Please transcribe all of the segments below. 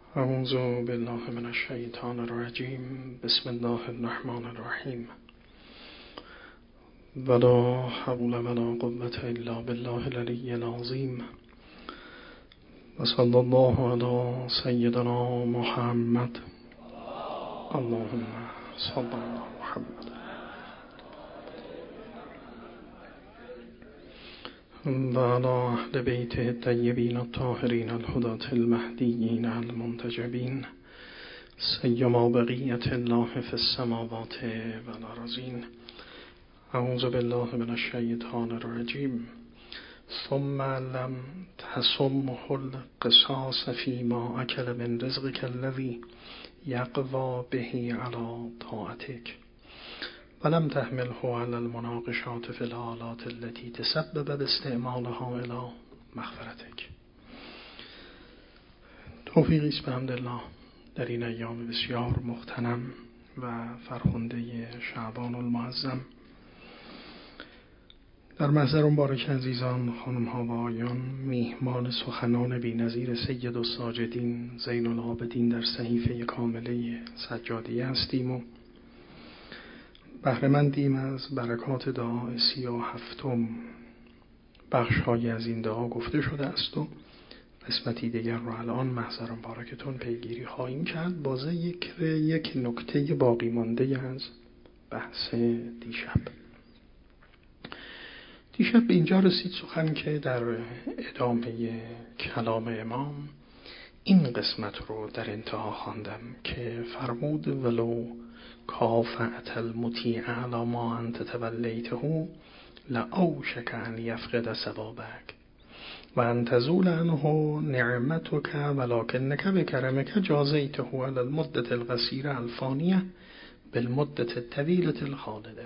اعوذ بالله من الشیطان الرجیم. بسم الله الرحمن الرحیم. ولا حول ولا قوة الا بالله العلی العظیم. و صلی الله علی سیدنا محمد. اللهم صل علی محمد و علی اهل بیته الطیبین الطاهرین الهداة المهدیین المنتجبین، سیما بقیة الله فی السماوات والارضین. اعوذ بالله من الشیطان الرجیم. ثم لم تسمه القصاص فيما اکل من رزقك الذي یقوی به علی طاعتک ولم تحمله على المناقشات في الحالات التي تسبب باستعمالها الى مغفرتك. توفیقی است بحمدالله در این ایام بسیار مغتنم و فرخنده شعبان المعظم در محضر مبارک عزیزان، خانم ها و آقایان، میهمان سخنان بی‌نظیر سید الساجدین زین العابدین در صحیفه کامله سجادیه هستیم و بهره‌مندیم از برکات دعا 37م. بخش‌هایی از این دعا گفته شده است و قسمتی دیگر رو الان محضر مبارکتون پیگیری خواهیم کرد با ذکر یک نکته باقی مانده از بحث دیشب. دیشب به اینجا رسید سخن که در ادامه کلام امام این قسمت رو در انتها خواندم که فرمود ولو کافأت المطیع علی ما انت تولیته لأوشک ان یفقد ثوابک و ان تزول عنه نعمتک ولکنک بکرمک جازیته علی المدة القصیرة الفانیة بالمدة الطویلة الخالده.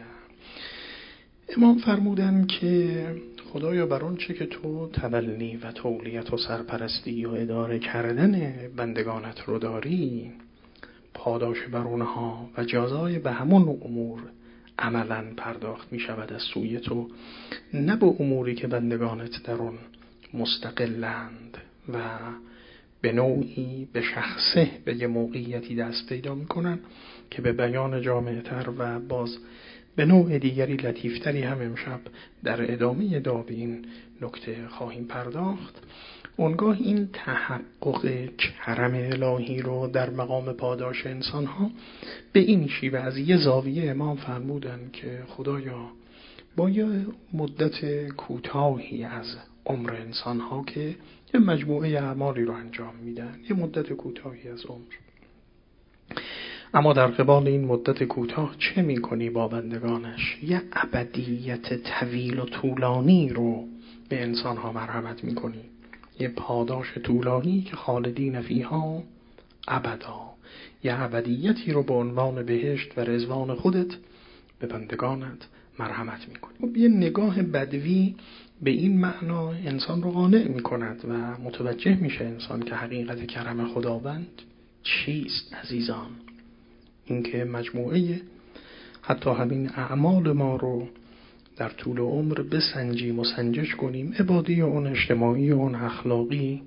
امام فرمودن که خدایا بر آنچه که تو تولی و تولیت و سرپرستی و اداره کردن بندگانت رو داری، پاداش بر اونها و جزای به همون امور عملا پرداخت می شود از سوی تو، نه به اموری که بندگانت در اون مستقلند و به نوعی به شخصه به یه موقعیتی دست پیدا می کنن که به بیان جامعتر و باز به نوع دیگری لطیفتری هم امشب در ادامه دابین نکته خواهیم پرداخت. اونگاه این تحقق کرم الهی رو در مقام پاداش انسان ها به این شیوه از یه زاویه امام فرمودن که خدایا با یه مدت کوتاهی از عمر انسان ها که یه مجموعه اعمالی رو انجام میدن، یه مدت کوتاهی از عمر، اما در قبال این مدت کوتاه چه میکنی با بندگانش؟ یه ابدیت طویل و طولانی رو به انسان ها مرحمت میکنی، یه پاداش طولانی که خالدین فیها ابدا، یه ابدیتی رو به عنوان بهشت و رضوان خودت به بندگانت مرحمت میکنی. خب یه نگاه بدوی به این معنا انسان رو قانع میکند و متوجه میشه انسان که حقیقت کرم خداوند چیست عزیزان. اینکه مجموعه حتی همین اعمال ما رو در طول عمر بسنجیم و سنجش کنیم، عبادی و اون اجتماعی و اون اخلاقی،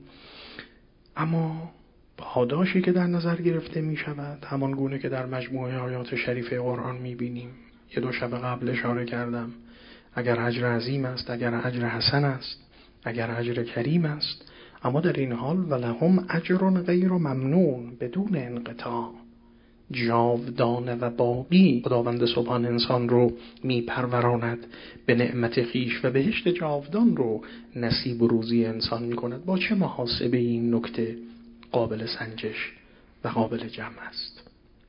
اما پاداشی که در نظر گرفته می شود همان گونه که در مجموعه آیات شریفه قرآن می بینیم. یه دو شب قبل اشاره کردم، اگر اجر عظیم است، اگر اجر حسن است، اگر اجر کریم است، اما در این حال ولهم اجر غیر ممنون بدون انقطاع، جاودانه و باقی خداوند سبحان انسان رو میپروراند به نعمت خیش و بهشت جاودان رو نصیب و روزی انسان میکند. با چه محاسبه این نکته قابل سنجش و قابل جمع است.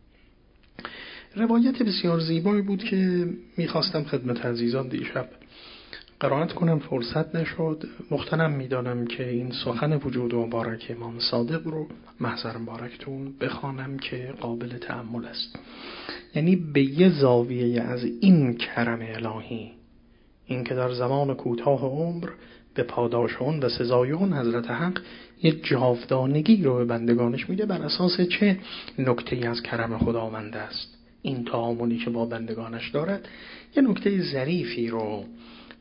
روایت بسیار زیبایی بود که میخواستم خدمت عزیزان دیشب قرائت کنم، فرصت نشد. مغتنم میدانم که این سخن وجود و مبارک امام صادق رو محضر مبارکتون بخوانم که قابل تأمل است. یعنی به یه زاویه از این کرم الهی، این که در زمان کوتاه عمر به پاداش اون و سزای اون حضرت حق یه جاودانگی رو به بندگانش میده، بر اساس چه نکته‌ای از کرم خداوند است این تعاملی که با بندگانش دارد. یه نکته ظریفی رو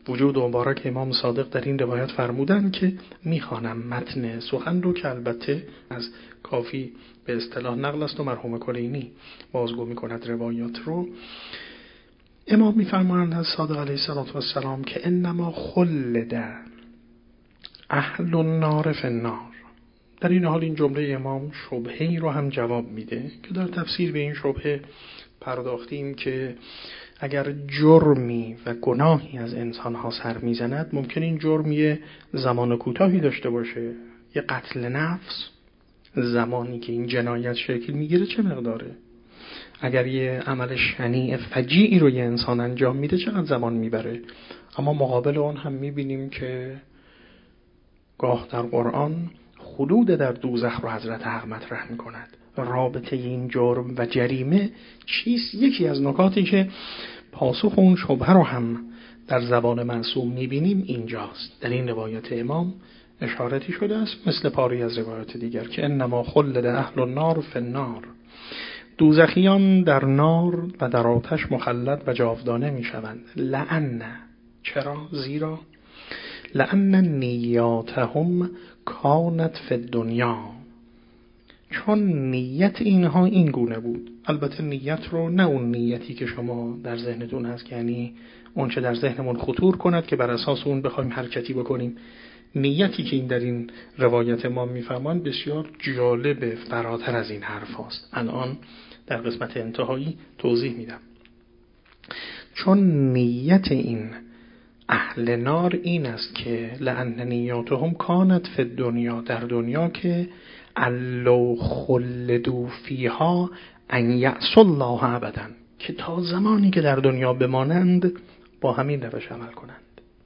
وجود مبارک امام صادق در این روایت فرمودن که میخوانم متن سخن رو که البته از کافی به اصطلاح نقل است و مرحوم کلینی بازگو میکند روایات رو. امام میفرمایند از صادق علیه السلام که انما خلد اهل النار فی النار. در این حال این جمله امام شبهه‌ای رو هم جواب میده که در تفسیر به این شبهه پرداختیم که اگر جرمی و گناهی از انسانها سر میزند ممکن این جرم یه زمان کوتاهی داشته باشه. یه قتل نفس زمانی که این جنایت شکل میگیره چه مقداره؟ اگر یه عمل شنیع فجیعی رو یه انسان انجام میده چقدر زمان میبره؟ اما مقابل اون هم میبینیم که گاه در قرآن خلود در دوزخ رو حضرت حق مطرح میکند. رابطه این جرم و جریمه چیست؟ یکی از نکاتی که پاسخ اون شبهه رو هم در زبان معصوم میبینیم اینجاست. در این روایت امام اشارتی شده است مثل پاری از روایات دیگر که انما خلد اهل النار فی النار. دوزخیان در نار و در آتش مخلد و جاودانه میشوند. لعن، چرا؟ زیرا لعن نیاتهم کانت فی الدنیا، چون نیت اینها این گونه بود. البته نیت رو نه اون نیتی که شما در ذهنتون هست که یعنی اون چه در ذهنمون خطور کند که بر اساس اون بخوایم حرکتی بکنیم. نیتی که این در این روایت ما میفهمند بسیار جالب، فراتر از این حرف هاست. الان در قسمت انتهایی توضیح میدم. چون نیت این اهل نار این است که لعن نیاتهم کانت فی الدنیا، در دنیا که لو خلدوا فیها ان یعصوا الله ابدا، که تا زمانی که در دنیا بمانند با همین روش عمل کنند.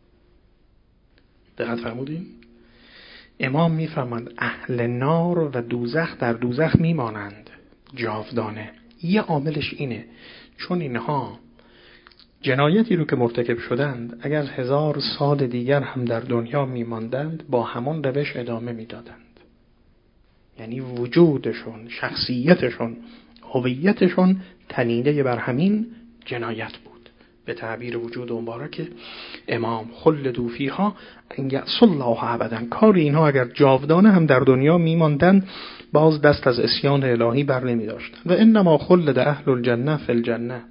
دقت فرمودین؟ امام میفرماند اهل نار و دوزخ در دوزخ میمانند جاودانه. یه عاملش اینه چون اینها جنایتی رو که مرتکب شدند اگر 1000 سال دیگر هم در دنیا میماندند با همان روش ادامه میدادند. یعنی وجودشون، شخصیتشون، هویتشون تنیده بر همین جنایت بود. به تعبیر وجود مبارک امام خلدوا فیها ان یعصوا الله ابدا، کار اینها اگر جاودانه هم در دنیا میماندند باز دست از عصیان الهی بر نمی داشتند. و انما خلد اهل الجنه فی الجنه،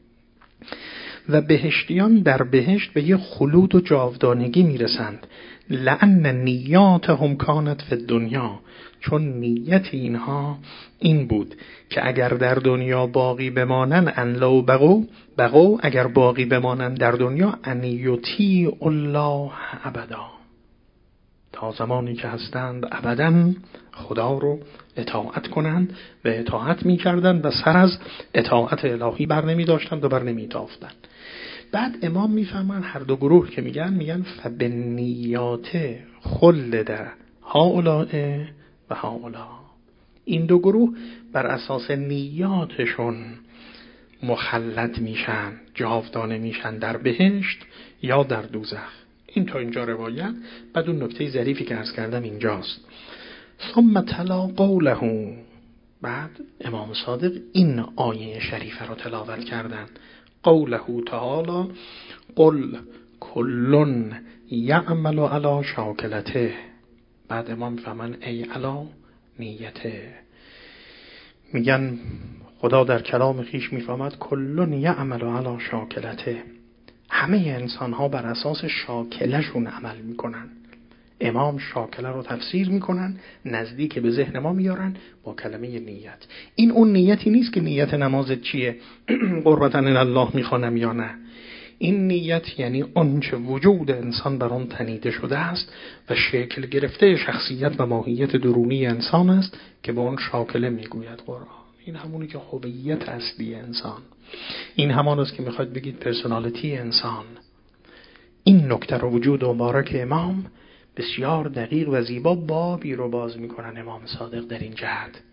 و بهشتیان در بهشت به یه خلود و جاودانگی میرسند. لعن نیاتهم کانت فی الدنیا، چون نیت اینها این بود که اگر در دنیا باقی بمانند ان لو بقوا اگر باقی بمانند در دنیا ان یطیعوا الله ابدا، تا زمانی که هستند ابدا خدا رو اطاعت کنند و اطاعت می‌کردند و سر از اطاعت الهی بر نمی‌داشتند و بر نمی‌تافتند. بعد امام میفهمن هر دو گروه که میگن فبالنیات خلد هؤلاء و هؤلاء، این دو گروه بر اساس نیاتشون مخلد میشن، جاودانه میشن در بهشت یا در دوزخ. این تا اینجا روایت. بعد اون نکته ظریفی که عرض کردم اینجاست. ثم تلا قوله، بعد امام صادق این آیه شریفه رو تلاوت کردن. قوله تعالی قل کل یعمل علی شاکلته. بعد امام میفهمن ای علی نیته. میگن خدا در کلام خیش میفهمد کل یعمل علی شاکلته، همه انسان ها بر اساس شاکلشون عمل میکنن. امام شاکله رو تفسیر میکنن، نزدیک به ذهن ما میارن با کلمه نیت. این اون نیتی نیست که نیت نمازت چیه قربتاً الله میخوانم یا نه. این نیت یعنی آنچه وجود انسان بر آن تنیده شده است و شکل گرفته شخصیت و ماهیت درونی انسان است که به آن شاکله میگوید قرآن. این همونی که هویت اصلی انسان، این همان است که میخواد بگید پرسونالیتی انسان. این نکته رو وجود مبارک امام بسیار دقیق و زیبا بابی رو باز میکنن امام صادق در این جهت.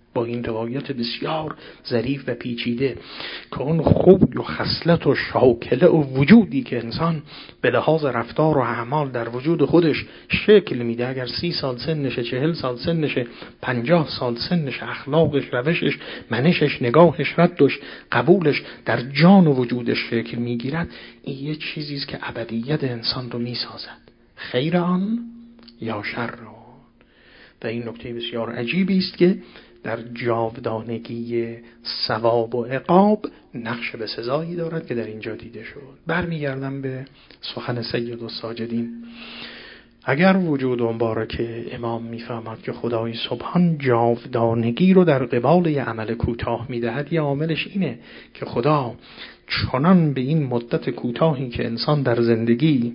با این روایت بسیار ظریف و پیچیده که اون خوب و خصلت و شاکله و وجودی که انسان به لحاظ رفتار و اعمال در وجود خودش شکل میده، اگر 30 سال سنشه، 40 سال سنشه، 50 سال سنشه، اخلاقش، روشش، منشش، نگاهش، ردش، قبولش در جان و وجودش شکل میگیرد، این یه چیزیست که ابدیت انسان رو میسازد، خیر آن یا شر آن. و این نکته بسیار عجیبی است که در جاودانگی ثواب و عقاب نقش به سزایی دارد که در اینجا دیده شد. برمیگردم به سخن سید الساجدین. اگر وجود مبارک امام میفهمد که خدای سبحان جاودانگی رو در قبال یه عمل کوتاه میدهد، یه عاملش اینه که خدا چنان به این مدت کوتاهی که انسان در زندگی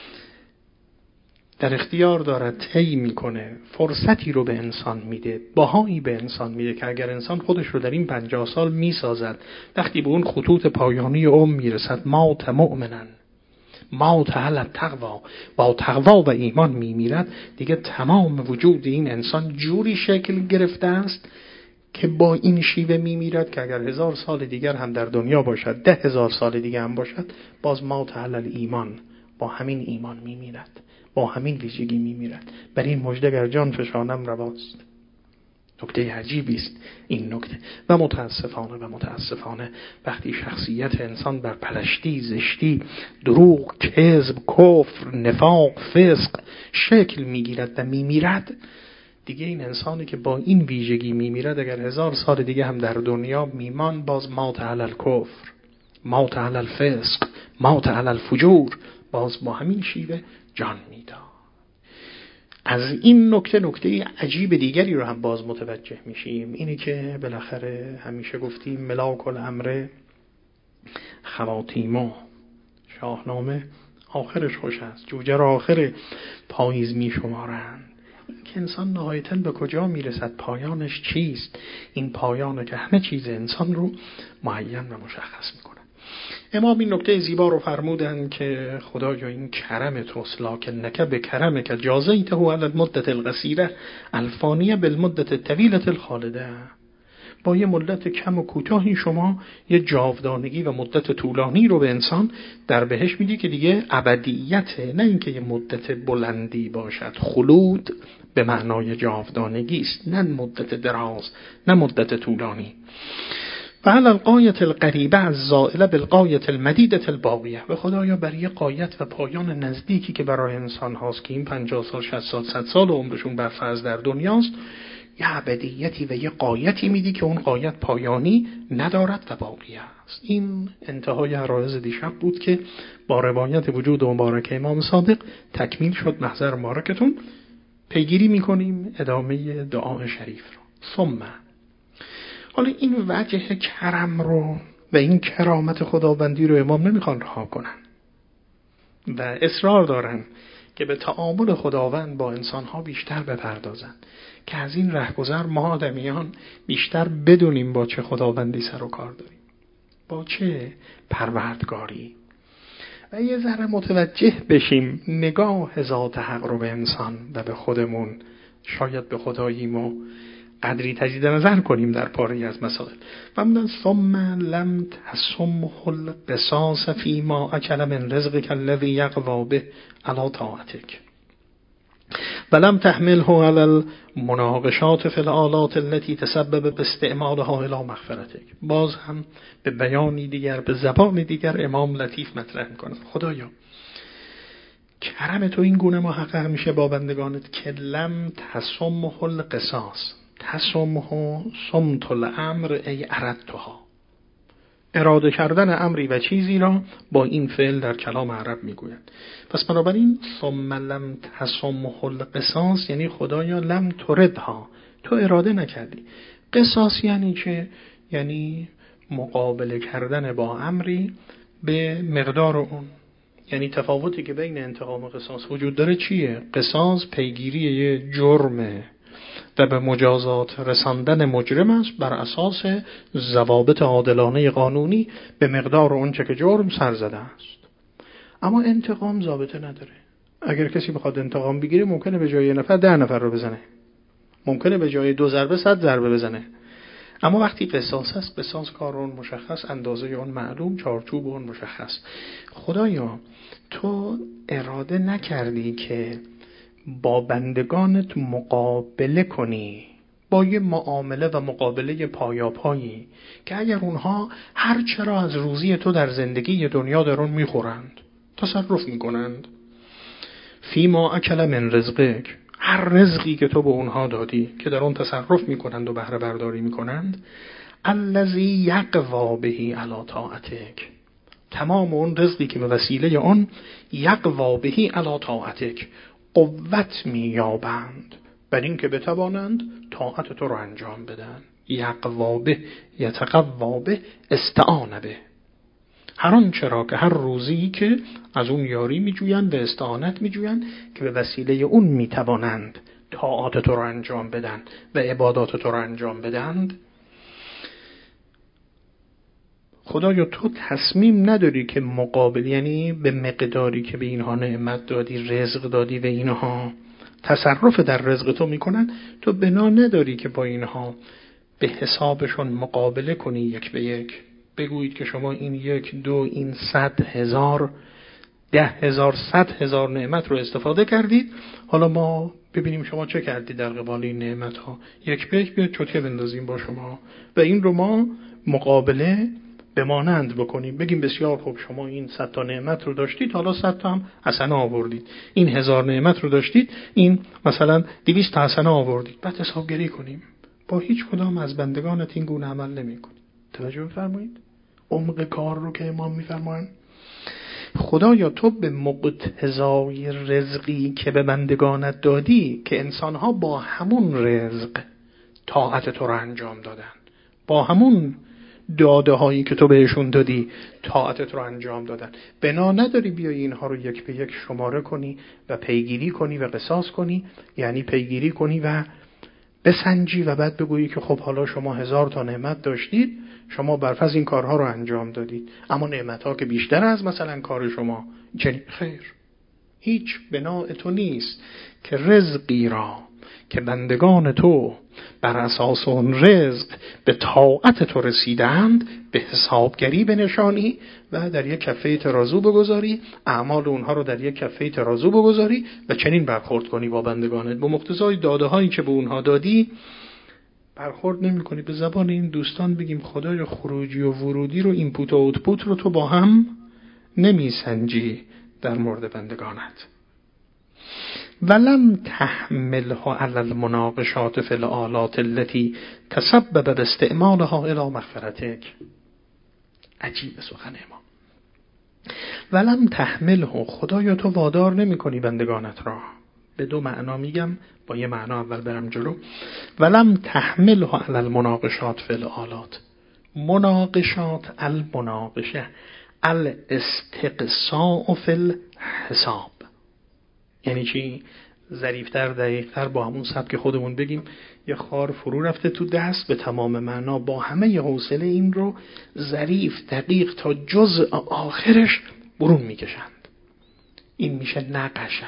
در اختیار دارد طی میکنه، فرصتی رو به انسان میده، بهایی به انسان میده که اگر انسان خودش رو در این 50 سال میسازد، وقتی به اون خطوط پایانی عمر میرسد، مات مؤمنن، مات علی التقوا، با تقوا و ایمان میمیرد، دیگه تمام وجود این انسان جوری شکل گرفته است که با این شیوه میمیرد که اگر 1000 سال دیگر هم در دنیا باشد، 10,000 سال دیگر هم باشد، باز مات علی الایمان، با همین ایمان میمیرد، با همین ویژگی میمیرد. بر این مژده گر جان فشانم رواست. نکته عجیبی است این نکته. و متاسفانه وقتی شخصیت انسان بر پلشتی، زشتی، دروغ، کذب، کفر، نفاق، فسق شکل میگیرد و میمیرد، دیگه این انسانی که با این ویژگی میمیرد، اگر 1000 سال دیگه هم در دنیا میمان، باز مات علی الکفر، مات علی الفسق، مات علی الفجور، باز با همین شیوه جان میداد. از این نکته عجیب دیگری رو هم باز متوجه میشیم، اینی که بالاخره همیشه گفتیم ملاک الامر خواتیمو، شاهنامه آخرش خوش است، جوجه را آخر پاییز میشمارند. این که انسان نهایتاً به کجا میرسد، پایانش چیست، این پایانه که همه چیز انسان رو معین و مشخص میکنه. امام این نکته زیبا رو فرمودن که خدایا این کرم توست، لکنک به کرمک جازیته علی المدت القصیره الفانیه بالمدت الطویله الخالده. با یه مدت کم و کوتاهی شما یه جاودانگی و مدت طولانی رو به انسان در بهش میدی که دیگه ابدیته، نه اینکه یه مدت بلندی باشد. خلود به معنای جاودانگی است، نه مدت دراز، نه مدت طولانی. و علی الغایة القریبه الزائله بالغایة المدیده الباقیه. و خدایا بر یه غایت و پایان نزدیکی که برای انسان هاست که این 50 سال 60 سال 100 سال عمرشون بر فرض در دنیاست، یه ابدیتی و یه غایتی میدی که اون غایت پایانی ندارد و باقی است. این انتهای عرایض دیشب بود که با روایت وجود مبارک امام صادق تکمیل شد. محضر مبارکتون پیگیری میکنیم ادامه دعای شریف رو. ثم، حالا این وجه کرم رو و این کرامت خداوندی رو امام نمیخوان رها کنن و اصرار دارن که به تعامل خداوند با انسانها بیشتر بپردازن، که از این رهگذر ما آدمیان بیشتر بدونیم با چه خداوندی سر و کار داریم، با چه پروردگاری، و یه ذره متوجه بشیم نگاه ذات حق رو به انسان و به خودمون، شاید به خداییم و قدری تجدید نظر کنیم در پاره از مسائل. و من ثم لم تسمه القصاص فيما اكل من رزقك الذي يقوى به على طاعتك ولم تحمله على المناقشات في الآلات التي تسبب باستعمالها الى مغفرتك. باز هم به بیانی دیگر، به زبان دیگر امام لطیف مطرح میکنه. خدایا کرم تو این گونه محقق میشه با بندگانت که لم تسمه القصاص، تسمه سمت الامر ای اردتها، اراده کردن امری و چیزی را با این فعل در کلام عرب میگوید. پس بنابراین ثم لم تسمه القصاص یعنی خدایا لم تردها، تو اراده نکردی. قصاص یعنی چه؟ یعنی مقابله کردن با امری به مقدار اون. یعنی تفاوتی که بین انتقام و قصاص وجود داره چیه؟ قصاص پیگیری یه جرمه و به مجازات رساندن مجرم است بر اساس ضوابط عادلانه قانونی به مقدار اونچه که جرم سر زده است. اما انتقام ضابطه نداره. اگر کسی بخواد انتقام بگیره ممکنه به جای 1 نفر 10 نفر رو بزنه، ممکنه به جای 2 ضربه 100 ضربه بزنه، اما وقتی قصاص است، قصاص کار اون مشخص، اندازه اون معلوم، چارچوب اون مشخص. خدایا تو اراده نکردی که با بندگانت مقابله کنی با یه معامله و مقابله پایاپایی که اگر اونها هر چرا از روزی تو در زندگی دنیا دارن میخورند، تصرف میکنند، فیما اکل من رزقک، هر رزقی که تو به اونها دادی که در اون تصرف میکنند و بهره برداری میکنند، الذی یقوا بهی علی طاعتک، تمام اون رزقی که به وسیله اون یقوا بهی علی طاعتک قوت مییابند بر این که بتوانند طاعت تو رو انجام بدن. یقوا به، یتقوا به، استعان به، هر آنچه را که هر روزی که از اون یاری میجویند و استعانت میجویند که به وسیله اون میتوانند طاعات تو رو انجام بدن و عبادات تو رو انجام بدند. خدایا تو تصمیم نداری که مقابل، یعنی به مقداری که به اینها نعمت دادی، رزق دادی و اینها تصرف در رزق تو میکنن، تو بنا نداری که با اینها به حسابشون مقابله کنی یک به یک، بگویید که شما این 1 2 این 100,000 10,000 100,000 نعمت رو استفاده کردید، حالا ما ببینیم شما چه کردید در قبال این نعمت ها، یک به یک بیاد چوتیه بندازیم با شما و این رو ما مقابله بمانند بکنیم، بگیم بسیار خوب شما این 100 تا نعمت رو داشتید، حالا 100 تا هم حسنه آوردید، این 1000 نعمت رو داشتید، این مثلا 200 تا حسنه آوردید، بعد حسابگری کنیم. با هیچ کدام از بندگانت این گونه عمل نمی‌کنید. توجه بفرمایید عمق کار رو که امام می‌فرمایند. خدایا تو به مقتضای رزقی که به بندگانت دادی که انسان‌ها با همون رزق طاعت تو رو انجام دادن، با همون داده هایی که تو بهشون دادی طاعتت رو انجام دادن، بنا نداری بیای اینها رو یک به یک شماره کنی و پیگیری کنی و قصاص کنی، یعنی پیگیری کنی و بسنجی و بعد بگویی که خب حالا شما 1000 تا نعمت داشتید، شما برفرض این کارها رو انجام دادید، اما نعمت ها که بیشتر از مثلا کار شما، چنین خیر، هیچ بنا تو نیست که رزقی را که بندگان تو بر اساس اون رزق به طاعت تو رسیدند به حسابگری بنشانی و در یک کفه ترازو بگذاری، اعمال اونها رو در یک کفه ترازو بگذاری و چنین برخورد کنی با بندگانت. با مقتضای داده هایی که به اونها دادی برخورد نمی کنی. به زبان این دوستان بگیم خدای خروجی و ورودی رو، اینپوت و اوتپوت رو تو با هم نمی سنجی در مورد بندگانت. ولم تحملها علی المناقشات فی الآلات التي تسبب باستعمالها الى مغفرتک. عجیب سخن امام. ولم تحمله، خدایا تو وادار نمی کنی بندگانت را. به دو معنا میگم، با یه معنا اول برم جلو. ولم تحمله علی المناقشات فی الآلات. مناقشات، المناقشه الاستقصاء فی الحساب، یعنی چی؟ ظریف‌تر دقیق‌تر با همون سبک خودمون بگیم یه خار فرو رفته تو دست، به تمام معنا با همه ی حوصله این رو ظریف دقیق تا جزء آخرش برون میکشند. این میشه نقشه،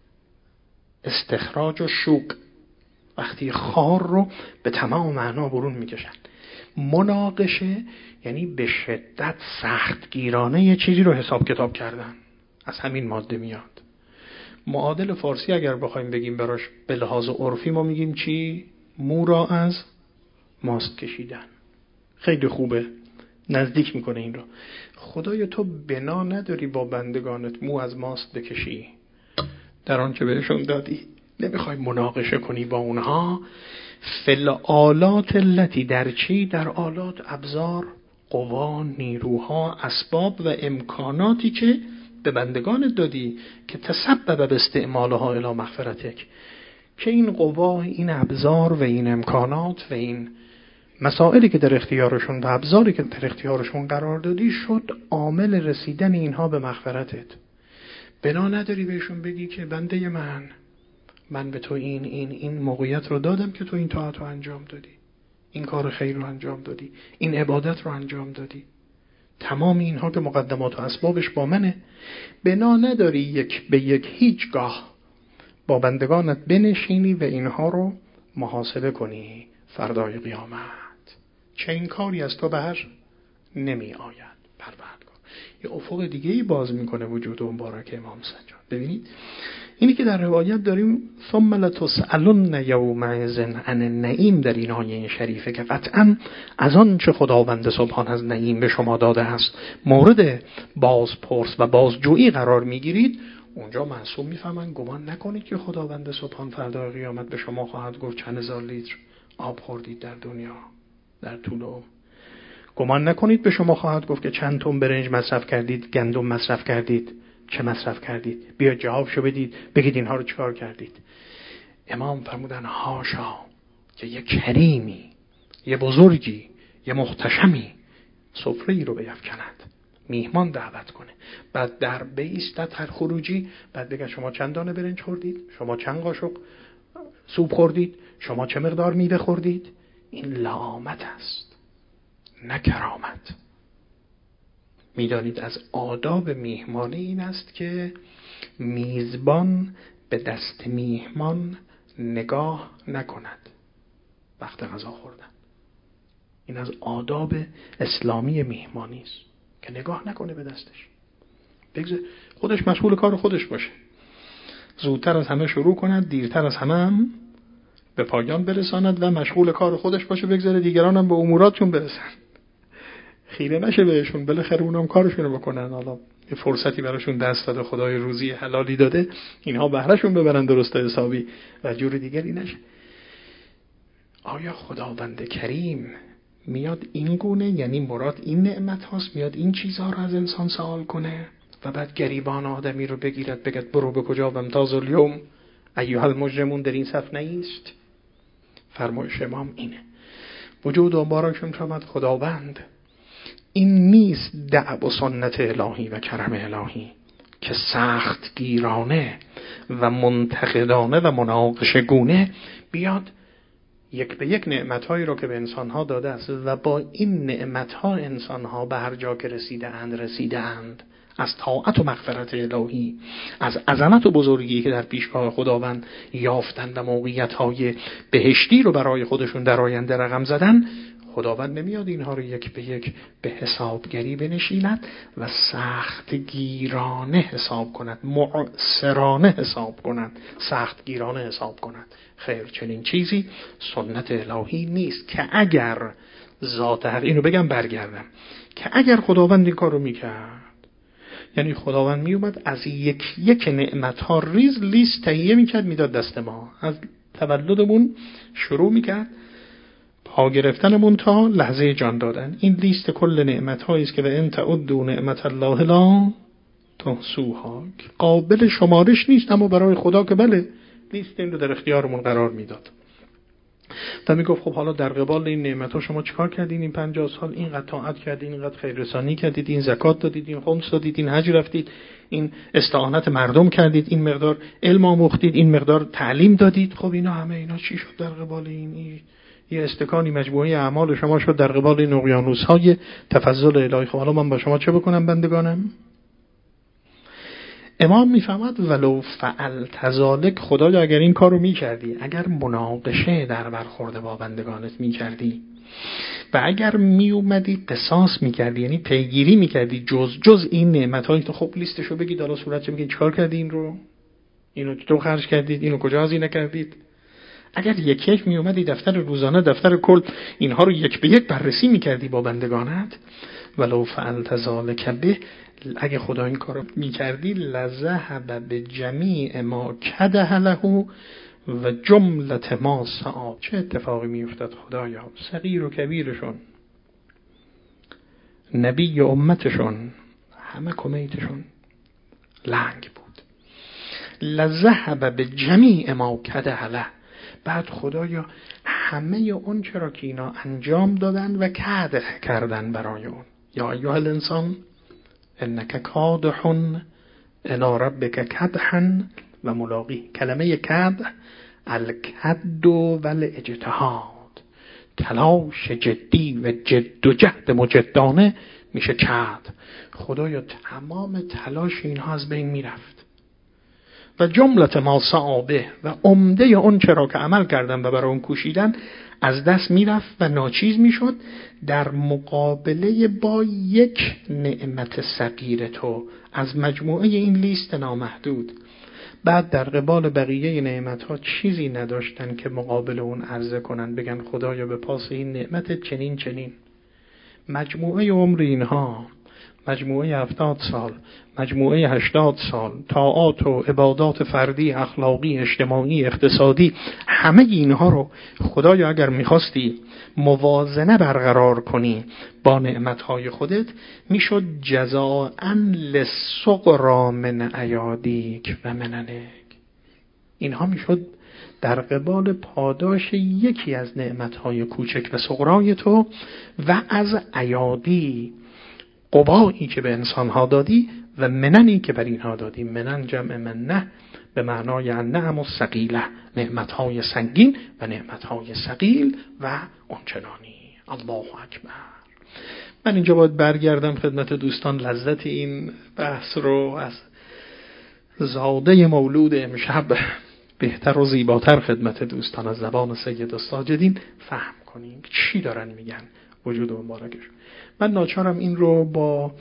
استخراج و شوق، وقتی خار رو به تمام معنا برون میکشند. مناقشه یعنی به شدت سختگیرانه یه چیزی رو حساب کتاب کردن، از همین ماده میاد. معادل فارسی اگر بخوایم بگیم براش به لحاظ عرفی ما میگیم چی؟ مو را از ماست کشیدن. خیلی خوبه، نزدیک میکنه این رو. خدای تو بنا نداری با بندگانت مو از ماست بکشی در آنچه بهشون دادی، نمیخوای مناقشه کنی با اونها. فل آلات التی، در چی؟ در آلات، ابزار، قوا، نیروها، اسباب و امکاناتی که به بندگانت دادی که تسبب به استعمالها الی مغفرتک، که این قوا، این ابزار و این امکانات و این مسائلی که در اختیارشون و ابزاری که در اختیارشون قرار دادی شد عامل رسیدن اینها به مغفرتت. بنا نداری بهشون بگی که بنده من به تو این موقعیت رو دادم که تو این طاعت رو انجام دادی، این کار خیر رو انجام دادی، این عبادت رو انجام دادی، تمام اینها که مقدمات و اسبابش با منه. بنا نداری یک به یک هیچگاه با بندگانت بنشینی و اینها رو محاسبه کنی فردای قیامت. چه این کاری از تو بر نمی آید. پروردگار یه افق دیگه ای باز میکنه وجود مبارک امام سجاد. ببینید اینی که در روایت داریم ثم لتسألن یومئذ عن النعیم در این آیه شریفه که قطعا از آن چه خداوند سبحان از نعیم به شما داده است مورد بازپرس و بازجویی قرار میگیرید، اونجا معصوم میفهمن گمان نکنید که خداوند سبحان فردا قیامت به شما خواهد گفت چند هزار لیتر آب خوردید در دنیا در طول عمر. گمان نکنید به شما خواهد گفت که چند تن برنج مصرف کردید، گندم مصرف کردید، چه مصرف کردید. بیاید جوابشو بدید، بگید اینها رو چیکار کردید. امام فرمودن هاشا که یه کریمی، یه بزرگی، یه محتشمی سفره‌ای رو بیفکند، میهمان دعوت کنه، بعد در بایستد هر خروجی، بعد بگه شما چند دانه برنج خوردید، شما چند قاشق سوپ خوردید، شما چه مقدار میوه خوردید. این لامت است نه کرامت. میدانید از آداب میهمانی این است که میزبان به دست میهمان نگاه نکند وقت غذا خوردن. این از آداب اسلامی میهمانی است که نگاه نکنه به دستش، بگذار خودش مسئول کار خودش باشه، زودتر از همه شروع کند، دیرتر از همه هم به پایان برساند و مشغول کار خودش باشه، بگذاره دیگران هم به اموراتشون برسن، خیره نشه بهشون، بالاخره اونام کارشونو بکنن. حالا یه فرصتی براشون دست داده، خدای روزی حلالی داده، اینها بهرهشون ببرن درست حسابی و جور دیگری نشه. آیا خداوند کریم میاد این گونه، یعنی مراد این نعمت هاست، میاد این چیزها رو از انسان سوال کنه و بعد گریبان آدمی رو بگیرد بگد برو به کجا و امتاز الیوم ایها المجرمون در این صف نیست؟ فرمایش امام اینه. وجود مبارکشون فرمود خداوند این نیست دعو و سنت الهی و کرم الهی که سخت گیرانه و منتقدانه و مناقشه گونه بیاد یک به یک نعمتهایی رو که به انسانها داده است و با این نعمتها انسانها به هر جا که رسیده‌اند از طاعت و مغفرت الهی، از عظمت و بزرگی که در پیشگاه خداوند یافتند و موقعیت‌های بهشتی رو برای خودشون در آینده رقم زدن، خداوند نمیاد اینها رو یک به یک به حسابگری بنشیند و سخت گیرانه حساب کند، معسرانه حساب کند، سخت گیرانه حساب کند. خیر، چنین چیزی سنت الهی نیست که اگر ذات حق، اینو بگم برگردم، که اگر خداوند این کار رو میکرد، یعنی خداوند میومد از یک نعمتها لیست تهیه میکرد میداد دست ما، از تولدمون شروع میکرد پا گرفتنمون تا لحظه جان دادن، این لیست کل نعمت‌هایی است که و ان تعدوا نعمت الله لا تحصوها، قابل شمارش نیست، اما برای خدا که بله لیست این رو در اختیارمون قرار میداد و میگفت خب حالا در قبال این نعمت‌ها شما چیکار کردین این 50 سال؟ اینقدر طاعت کردین، اینقدر خیررسانی کردید، این زکات دادید، این خمس دادید، این حج رفتید، این استعانت مردم کردید، این مقدار علم آموختید، این مقدار تعلیم دادید. خب اینا همه اینا چی شد در قبال این یه استکانی مجموعه اعمال شما شد در قبال این اقیانوس‌های تفضل الهی؟ خب حالا من با شما چه بکنم بندگانم؟ امام میفهمد ولو فعلت ذلک، خدایا اگر این کارو میکردی، اگر مناقشه در برخورد با بندگانت میکردی و اگر میومدی قصاص میکردی، یعنی پیگیری میکردی جز این نعمت‌هایی، تو خب لیستشو بگید، حالا صورتش بگید چیکار کردی، این رو، اینو چطور خرج کردید، اینو کجا هزینه کردید. اگر یک می اومدی دفتر روزانه، دفتر کل، اینها رو یک به یک بررسی میکردی با بندگانت، ولو فعلت ذلک به، اگه خدا این کارو میکردی لذهب به جمیع ما کده له و جملت ما سعاب. چه اتفاقی میافتاد خدایا؟ صغیر و کبیرشون، نبی امتشون، همه کمیتشون لنگ بود. لذهب به جمیع ما کده له، بعد خدایا همه اون چرا که اینا انجام دادن و کد کردن برای اون، یا ایها الانسان انک کادح الی ربک کدحا و ملاقی. کلمه کد، الکد و الاجتهاد، تلاش جدی و جد و جهد مجدانه میشه کد. خدایا تمام تلاش اینها از بین میرفت و جملت ما صعابه و عمده اون چرا که عمل کردن و برای اون کوشیدن از دست میرفت و ناچیز میشد در مقابله با یک نعمت صغیر تو از مجموعه این لیست نامحدود. بعد در قبال بقیه نعمت‌ها چیزی نداشتن که مقابل اون عرضه کنن، بگن خدایا به پاس این نعمت چنین چنین. مجموعه عمر اینها، مجموعه 70 سال، مجموعه 80 سال، طاعات و عبادات فردی، اخلاقی، اجتماعی، اقتصادی، همه اینها رو خدایا اگر میخواستی موازنه برقرار کنی با نعمتهای خودت، میشد جزاء للصغری من ایادیک و مننک. اینها میشد در قبال پاداش یکی از نعمتهای کوچک و صغرای تو و از ایادی، قبایی که به انسانها دادی و مننی که بر اینها دادی. منن جمع منه به معنای النعم الثقیله، نعمتهای سنگین و نعمتهای ثقیل و اونچنانی. الله اکبر. من اینجا باید برگردم خدمت دوستان لذت این بحث رو از زاده مولود امشب بهتر و زیباتر خدمت دوستان از زبان سید الساجدین فهم کنیم چی دارن میگن وجود مبارکش. من ناچارم این رو با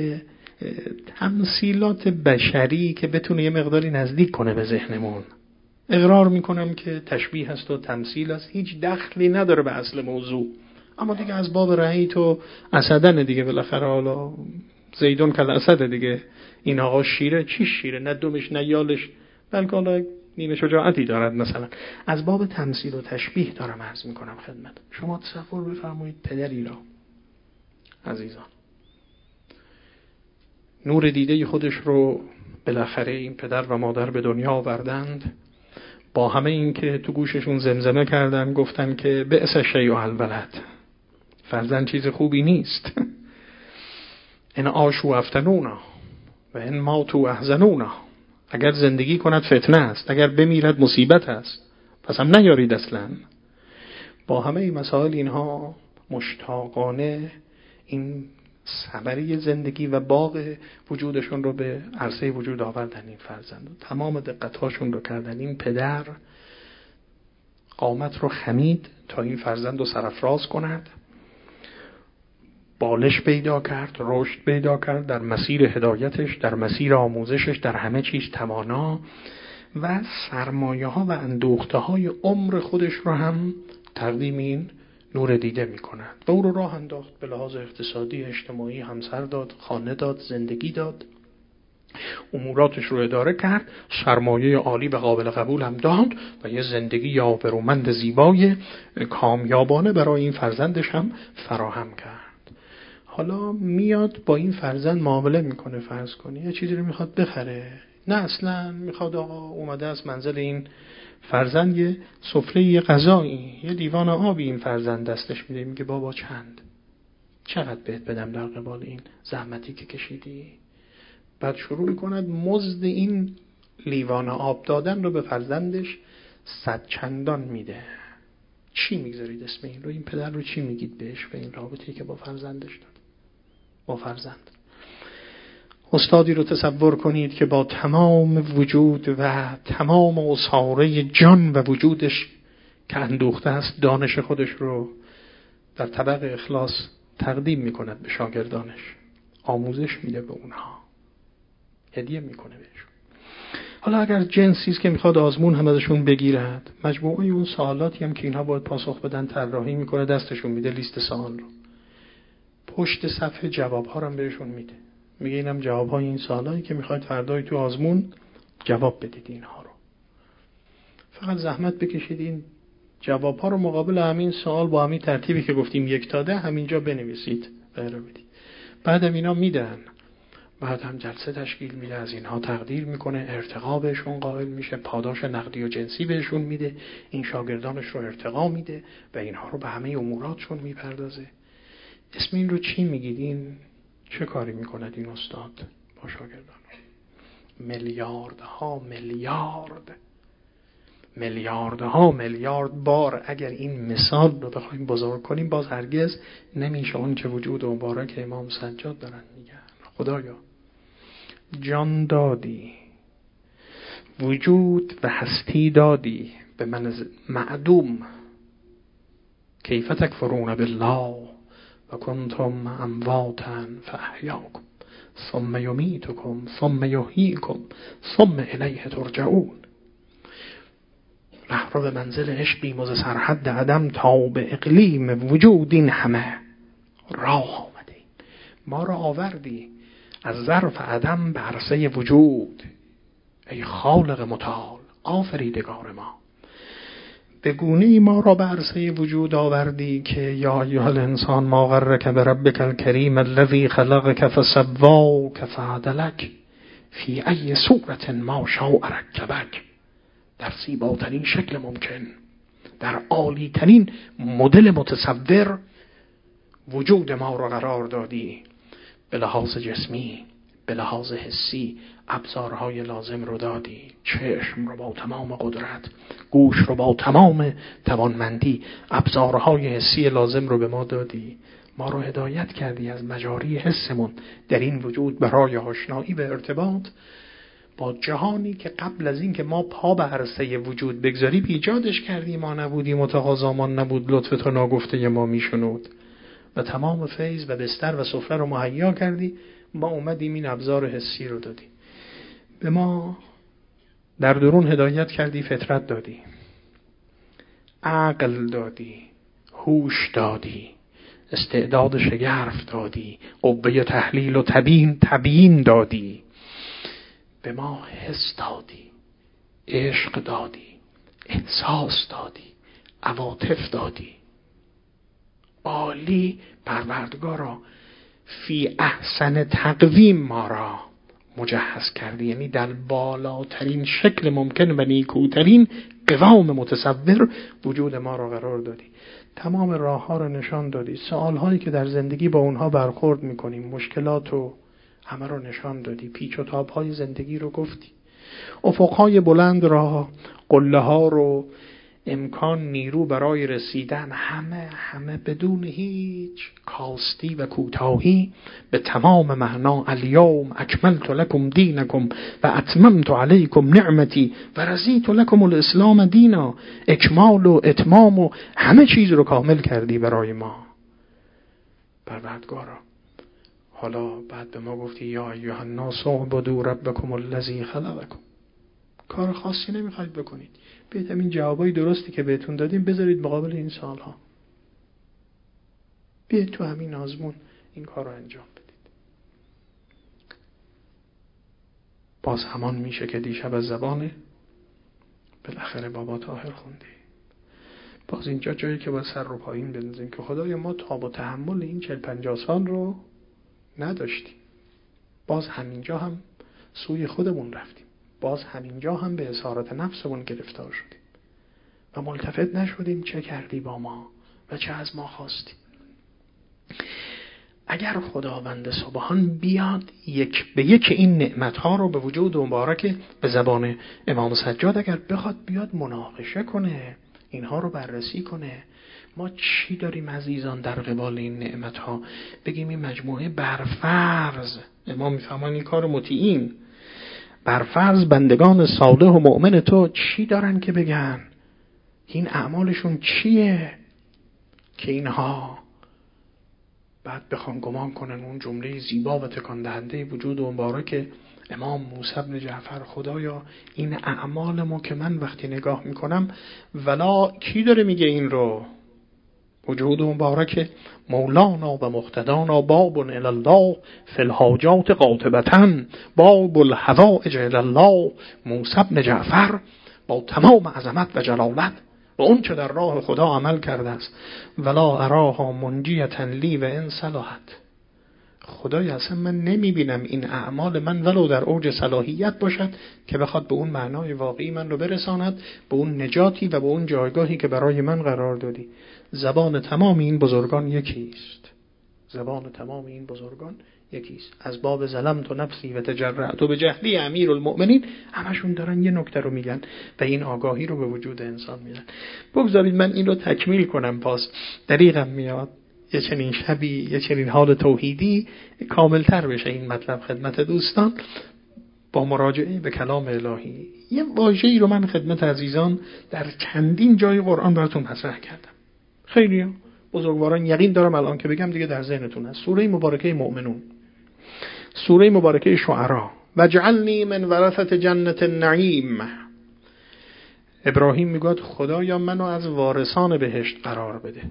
تمثیلات بشری که بتونه یه مقداری نزدیک کنه به ذهنمون. اقرار میکنم که تشبیه هست و تمثیل است، هیچ دخلی نداره به اصل موضوع، اما دیگه از باب رأیت و اسدن دیگه، بالاخره حالا زیدون کل اسد دیگه، این آقا شیره، چی شیره؟ نه دومش نه یالش، بلکه حالا نیمه شجاعتی دارد. مثلا از باب تمثیل و تشبیه دارم عرض میکنم خدمت شما. تصور بفرمایید پدری را عزیزان، نور دیده خودش رو بالاخره این پدر و مادر به دنیا آوردند، با همه این که تو گوششون زمزمه کردن، گفتن که بئس الشیء الولد، فرزند چیز خوبی نیست. ان عاشوا افتنونا و ان ماتوا احزنونا، اگر زندگی کند فتنه است، اگر بمیرد مصیبت است، پس هم نیارید اصلا. با همه این مسائل اینها مشتاقانه این ثمره زندگی و باغ وجودشون رو به عرصه وجود آوردن. این فرزند تمام دقت‌هاشون رو کردن. این پدر قامت رو خمید تا این فرزند رو سرافراز کند، بالش پیدا کرد، رشد پیدا کرد در مسیر هدایتش، در مسیر آموزشش، در همه چیز توانا و سرمایه ها و اندوخته های عمر خودش رو هم تقدیم این نور دیده می کند و او رو راه انداخت. به لحاظ اقتصادی، اجتماعی همسر داد، خانه داد، زندگی داد، اموراتش رو اداره کرد، سرمایه عالی و قابل قبول هم داد و یه زندگی آبرومند زیبای کامیابانه برای این فرزندش هم فراهم کرد. حالا میاد با این فرزند معامله میکنه. فرض کنی یه چیزی رو میخواد بخره، نه اصلا میخواد، آقا اومده از منزل این فرزند یه سفره یه غذایی، یه لیوان آبی این فرزند دستش میده، میگه بابا چقدر بهت بدم در قبال این زحمتی که کشیدی؟ بعد شروع میکند مزد این لیوان آب دادن رو به فرزندش 100 چندان میده. چی میگذارید اسم این رو؟ این پدر رو چی میگید بهش به این رابطه‌ای که با فرزندش داد؟ با فرزند استادی رو تصور کنید که با تمام وجود و تمام اساره جان و وجودش که اندوخته است، دانش خودش رو در طبق اخلاص تقدیم میکند به شاگردانش، آموزش میده به اونها، هدیه میکنه بهشون. حالا اگر جنسی است که میخواد آزمون هم ازشون بگیرد، مجموعه اون سوالاتی هم که اینها باید پاسخ بدن طراحی میکنه، دستشون میده لیست سوال رو، پشت صفحه جواب‌ها رو هم بهشون میده، میگه اینم جواب‌های این سوالایی که میخواید فردای تو آزمون جواب بدید اینها رو. فقط زحمت بکشید این جواب‌ها رو مقابل همین سوال با همین ترتیبی که گفتیم 1 تا 10 همینجا بنویسید، غیر بدید. بعدم اینا میدن، بعد هم جلسه تشکیل میده، از اینها تقدیر میکنه، ارتقا بهشون قائل میشه، پاداش نقدی و جنسی بهشون میده، این شاگردانش رو ارتقا میده و اینها رو به همه اموراتشون میپردازه. اسم این رو چی میگید؟ این چه کاری میکند این استاد با شاگردان؟ میلیاردها میلیارد بار اگر این مثال رو بخوایم بزرگ کنیم، باز هرگز نمیشه اون چه وجود مبارک امام سجاد دارن میگن. خدایا جان دادی وجود و هستی دادی به من معدوم. کیف تکفرون بالله و کنتم امواتا فاحیاکم ثم یمیتکم ثم یحییکم ثم الیه ترجعون. رهرو به منزل عشقیم و ز سرحد عدم تا به اقلیم وجود این همه راه آمده. ما را آوردی از ظرف عدم به عرصه وجود. ای خالق متعال، آفریدگار ما، به گونه‌ای ما را به عرصه وجود آوردی که یا ایها الانسان ما غرک بربک الکریم الذی خلقک فسواک فعدلک فی ای صورت ما شاء رکبک. در زیباترین شکل ممکن، در عالی‌ترین مدل متصور وجود ما را قرار دادی. به لحاظ جسمی، به لحاظ حسی ابزارهای لازم رو دادی. چشم رو با تمام قدرت، گوش رو با تمام توانمندی، ابزارهای حسی لازم رو به ما دادی. ما رو هدایت کردی از مجاری حسمون در این وجود برای آشنایی به ارتباط با جهانی که قبل از این که ما پا به عرصه وجود بگذاریم ایجادش کردی. ما نبودیم و تقاضامان نبود، لطف تو ناگفته ما میشنود و تمام فیض و بستر و سفره رو مهیا کردی. ما اومدیم این ابزار حسی رو دادی به ما، در درون هدایت کردی، فطرت دادی، عقل دادی، هوش دادی، استعداد شگرف دادی، قوه تحلیل و تبیین دادی، به ما حس دادی، عشق دادی، احساس دادی، عواطف دادی. عالی پروردگارا، فی احسن تقویم ما را مجهز کردی، یعنی در بالاترین شکل ممکن و نیکوترین قوام متصور وجود ما را قرار دادی. تمام راه ها را نشان دادی، سوال هایی که در زندگی با اونها برخورد میکنیم، مشکلات رو همه رو نشان دادی، پیچ و تاب های زندگی رو گفتی، افق های بلند را، قله ها رو، امکان، نیرو برای رسیدن، همه بدون هیچ کاستی و کوتاهی به تمام معنا. الیوم اکملت لکم دینکم و اتممت علیکم نعمتی و رضیت لکم الاسلام دینا. اکمال و اتمام و همه چیز رو کامل کردی برای ما پروردگارا. حالا بعد به ما گفتی یا ایها الناس اعبدوا ربکم الذی خلقکم. کار خاصی نمیخواید بکنید، بیایید این جوابای درستی که بهتون دادیم بذارید مقابل این سالها. بیایید تو همین آزمون این کار رو انجام بدید. باز همان میشه که دیشب از زبان بالاخره بابا طاهر خوندی. باز اینجا جایی که باید سر رو پایین بندازیم که خدای ما تاب و تحمل این 40-50 سال رو نداشتیم. باز همینجا هم سوی خودمون رفتیم، باز همینجا هم به اسارت نفسمون گرفتار شدیم و ملتفت نشدیم چه کردی با ما و چه از ما خواستی. اگر خداوند سبحان بیاد یک به یک این نعمتها رو به وجود مبارک، به زبان امام سجاد اگر بخواد بیاد مناقشه کنه، اینها رو بررسی کنه، ما چی داریم عزیزان در قبال این نعمتها؟ بگیم این مجموعه برفرض، امام میفهمان این کار مطیعین، برفرض بندگان صالح و مؤمن تو چی دارن که بگن؟ این اعمالشون چیه که اینها بعد بخوان گمان کنن اون جمله زیبا و تکان دهنده وجود و مبارک امام موسی بن جعفر، خدایا این اعمالمو که من وقتی نگاه میکنم، ولا کی داره میگه این رو؟ وجود مبارک مولانا و مقتدانا باب الی الله فی الحاجات قاطبتن، باب الحوائج الی الله موسی بن جعفر با تمام عظمت و جلالت و اون چه در راه خدا عمل کرده است. ولا اراها منجیتا لی و ان صلحت. خدای اصلا من نمیبینم این اعمال من ولو در اوج صلاحیت باشد که بخواد به اون معنای واقعی من رو برساند، به اون نجاتی و به اون جایگاهی که برای من قرار دادی. زبان تمام این بزرگان یکیست، زبان تمام این بزرگان یکیست. از باب ظلمت نفسی و تجرعت به جهلی امیرالمؤمنین، همشون دارن یه نکته رو میگن و این آگاهی رو به وجود انسان میدن. بگذارید من این رو تکمیل کنم، باز دریغم میاد یه چنین شبی، یه چنین حال توحیدی کاملتر بشه این مطلب خدمت دوستان. با مراجعه به کلام الهی یه واژه‌ای رو من خدمت عزیزان در چندین جای قرآن براتون مطرح کردم. خیلی بزرگواران یقین دارم الان که بگم دیگه در ذهنتون هست. سوره مبارکه مؤمنون، سوره مبارکه شعرا، وجعلنی من ورثة جنت النعیم. ابراهیم میگه خدایا منو از وارثان بهشت قرار بده،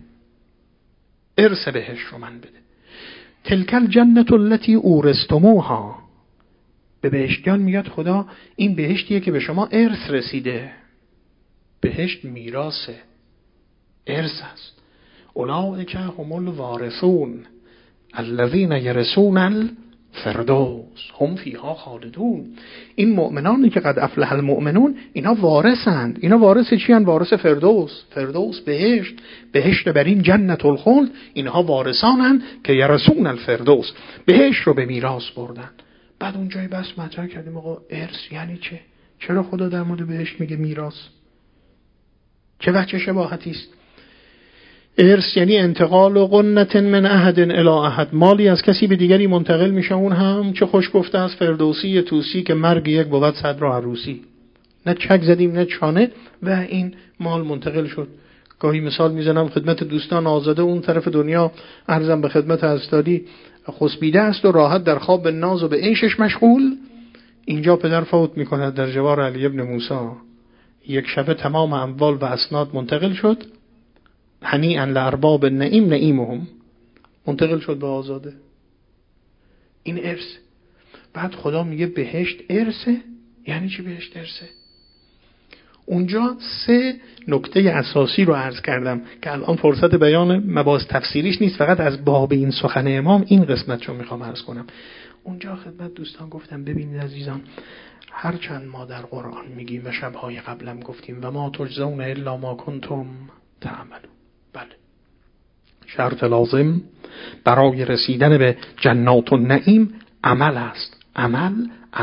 ارث بهشت رو من بده. تلک الجنت التي اورثتموها. به بهشتیان میگه خدا این بهشتیه که به شما ارث رسیده. بهشت میراثه، ارث است. اولئک هم الوارثون الذین یرثون الفردوس هم فیها خالدون. این مؤمنانی که قد افلح المؤمنون اینا وارثند. اینا وارث چی ان؟ وارث فردوس. فردوس بهشت، بهشت بر این جنت الخلد. اینها وارثانند که یرثون الفردوس، بهشت رو به میراث بردن. بعد اونجای بس مطرح کردیم آقا ارث یعنی چه؟ چرا خدا در مورد بهشت میگه میراث؟ چه وجه شباهتی است؟ ارث یعنی انتقال غنة من احد الی احد، مالی از کسی به دیگری منتقل میشه، اون هم چه خوش گفته از فردوسی توسی که مرگ یک بود صدر عروسی. نه چک زدیم نه چانه و این مال منتقل شد. گاهی مثال میزنم خدمت دوستان آزاده اون طرف دنیا، عرضم به خدمت حضرتعالی، خسبیده است و راحت در خواب به ناز و به عیشش مشغول. اینجا پدر فوت میکند در جوار علی ابن موسی، یک شبه تمام اموال و اسناد منتقل شد. هنیئا لارباب النعیم نعیمهم، منتقل شد به آزاده. این ارث. بعد خدا میگه بهشت ارثه. یعنی چی بهشت ارثه؟ اونجا 3 نکته اساسی رو عرض کردم که الان فرصت بیان مباحث تفسیریش نیست، فقط از باب این سخن امام این قسمت رو میخوام عرض کنم. اونجا خدمت دوستان گفتم ببینید عزیزان، هرچند ما در قرآن میگیم و شبهای قبلم گفتیم و ما تجزون الا ما کنتم تعملون، بله، شرط لازم برای رسیدن به جنات النعیم عمل است. عمل.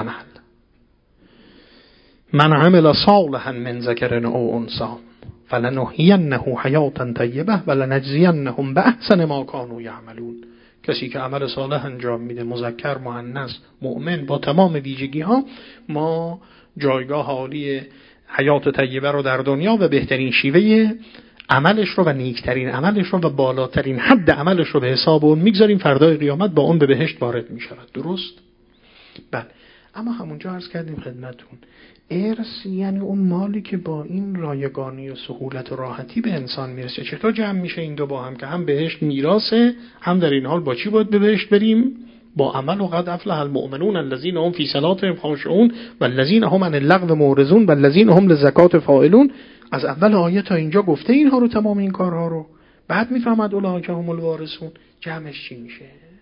من عمل صالحا من ذکر او انثی فلنحیینه حیاتا طیبه ولنجزینهم باحسن ما كانوا یعملون. کسی که عمل صالح انجام میده، مذکر مؤنث مؤمن با تمام ویژگی ها، ما جایگاه عالی حیات طیبه رو در دنیا و بهترین شیوه عملش رو و نیکترین عملش رو و بالاترین حد عملش رو به حساب اون میگذاریم، فردای قیامت با اون به بهشت وارد میشود. درست؟ بله. اما همونجا عرض کردیم خدمتون، ارث یعنی اون مالی که با این رایگانی و سهولت و راحتی به انسان میرسه. چطور جمع میشه این دو با هم که هم بهشت میراثه، هم در این حال با چی باید به بهشت بریم؟ با عمل. و قد افلح المؤمنون الذین هم فی صلاتهم خاشعون والذین هم عن اللغو معرضون والذین هم للزکات فاعلون. از اول آیه تا اینجا گفته اینها رو، تمام این کارها رو. بعد میفهمد اولئک هم الوارثون. جمعش چی میشه؟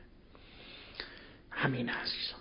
همین عزیزان.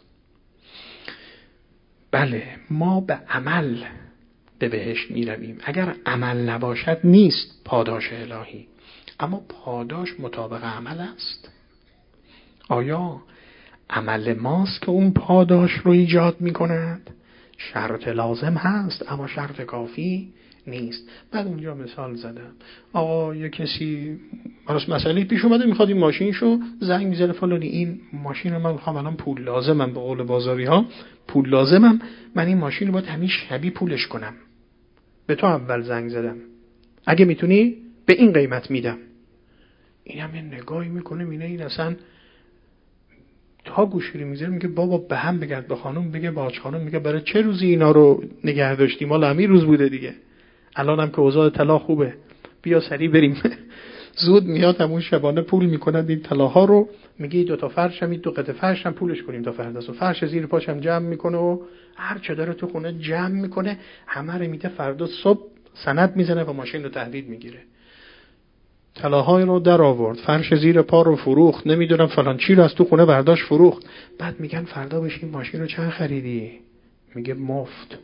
بله، ما به عمل به بهشت می رویم. اگر عمل نباشد نیست پاداش الهی. اما پاداش مطابق عمل است. آیا عمل ماست که اون پاداش رو ایجاد می کند؟ شرط لازم هست اما شرط کافی نیست. بعد اونجا مثال زدم، آقا یه کسی مسئله پیش اومده میخواد این ماشینشو زنگ میزنه فلانی این ماشین رو من میخوام، الان پول لازمم، به قول بازاری ها پول لازمم، من این ماشین رو باید همین شبی پولش کنم، به تو اول زنگ زدم، اگه میتونی به این قیمت میدم. این هم یه نگاهی میکنه مینه این اصلا تا گوشی میذاره، میگه بابا به هم بگرد، به خانم بگه، به آج خانم میگه برای چه روزی اینا رو نگه داشتیم، مال همین روز بوده دیگه، الانم که اوضاع طلا خوبه بیا سریع بریم. زود میاد همون شبانه پول میکنند این طلاها رو، میگه 2 تا فرش هم 2 قطعه فرش هم پولش کنیم تا فردا صبح. فرش زیر پاش هم جمع میکنه و هر چه داره تو خونه جمع میکنه، همه رو میده فردا صبح سند میزنه و ماشین رو تحویل میگیره. طلاهای رو در آورد، فرش زیر پا رو فروخت، نمیدونم فلان چی رو از تو خونه برداشت فروخت. بعد میگن فردا بشین ماشین رو چند خریدی؟ میگه مفت.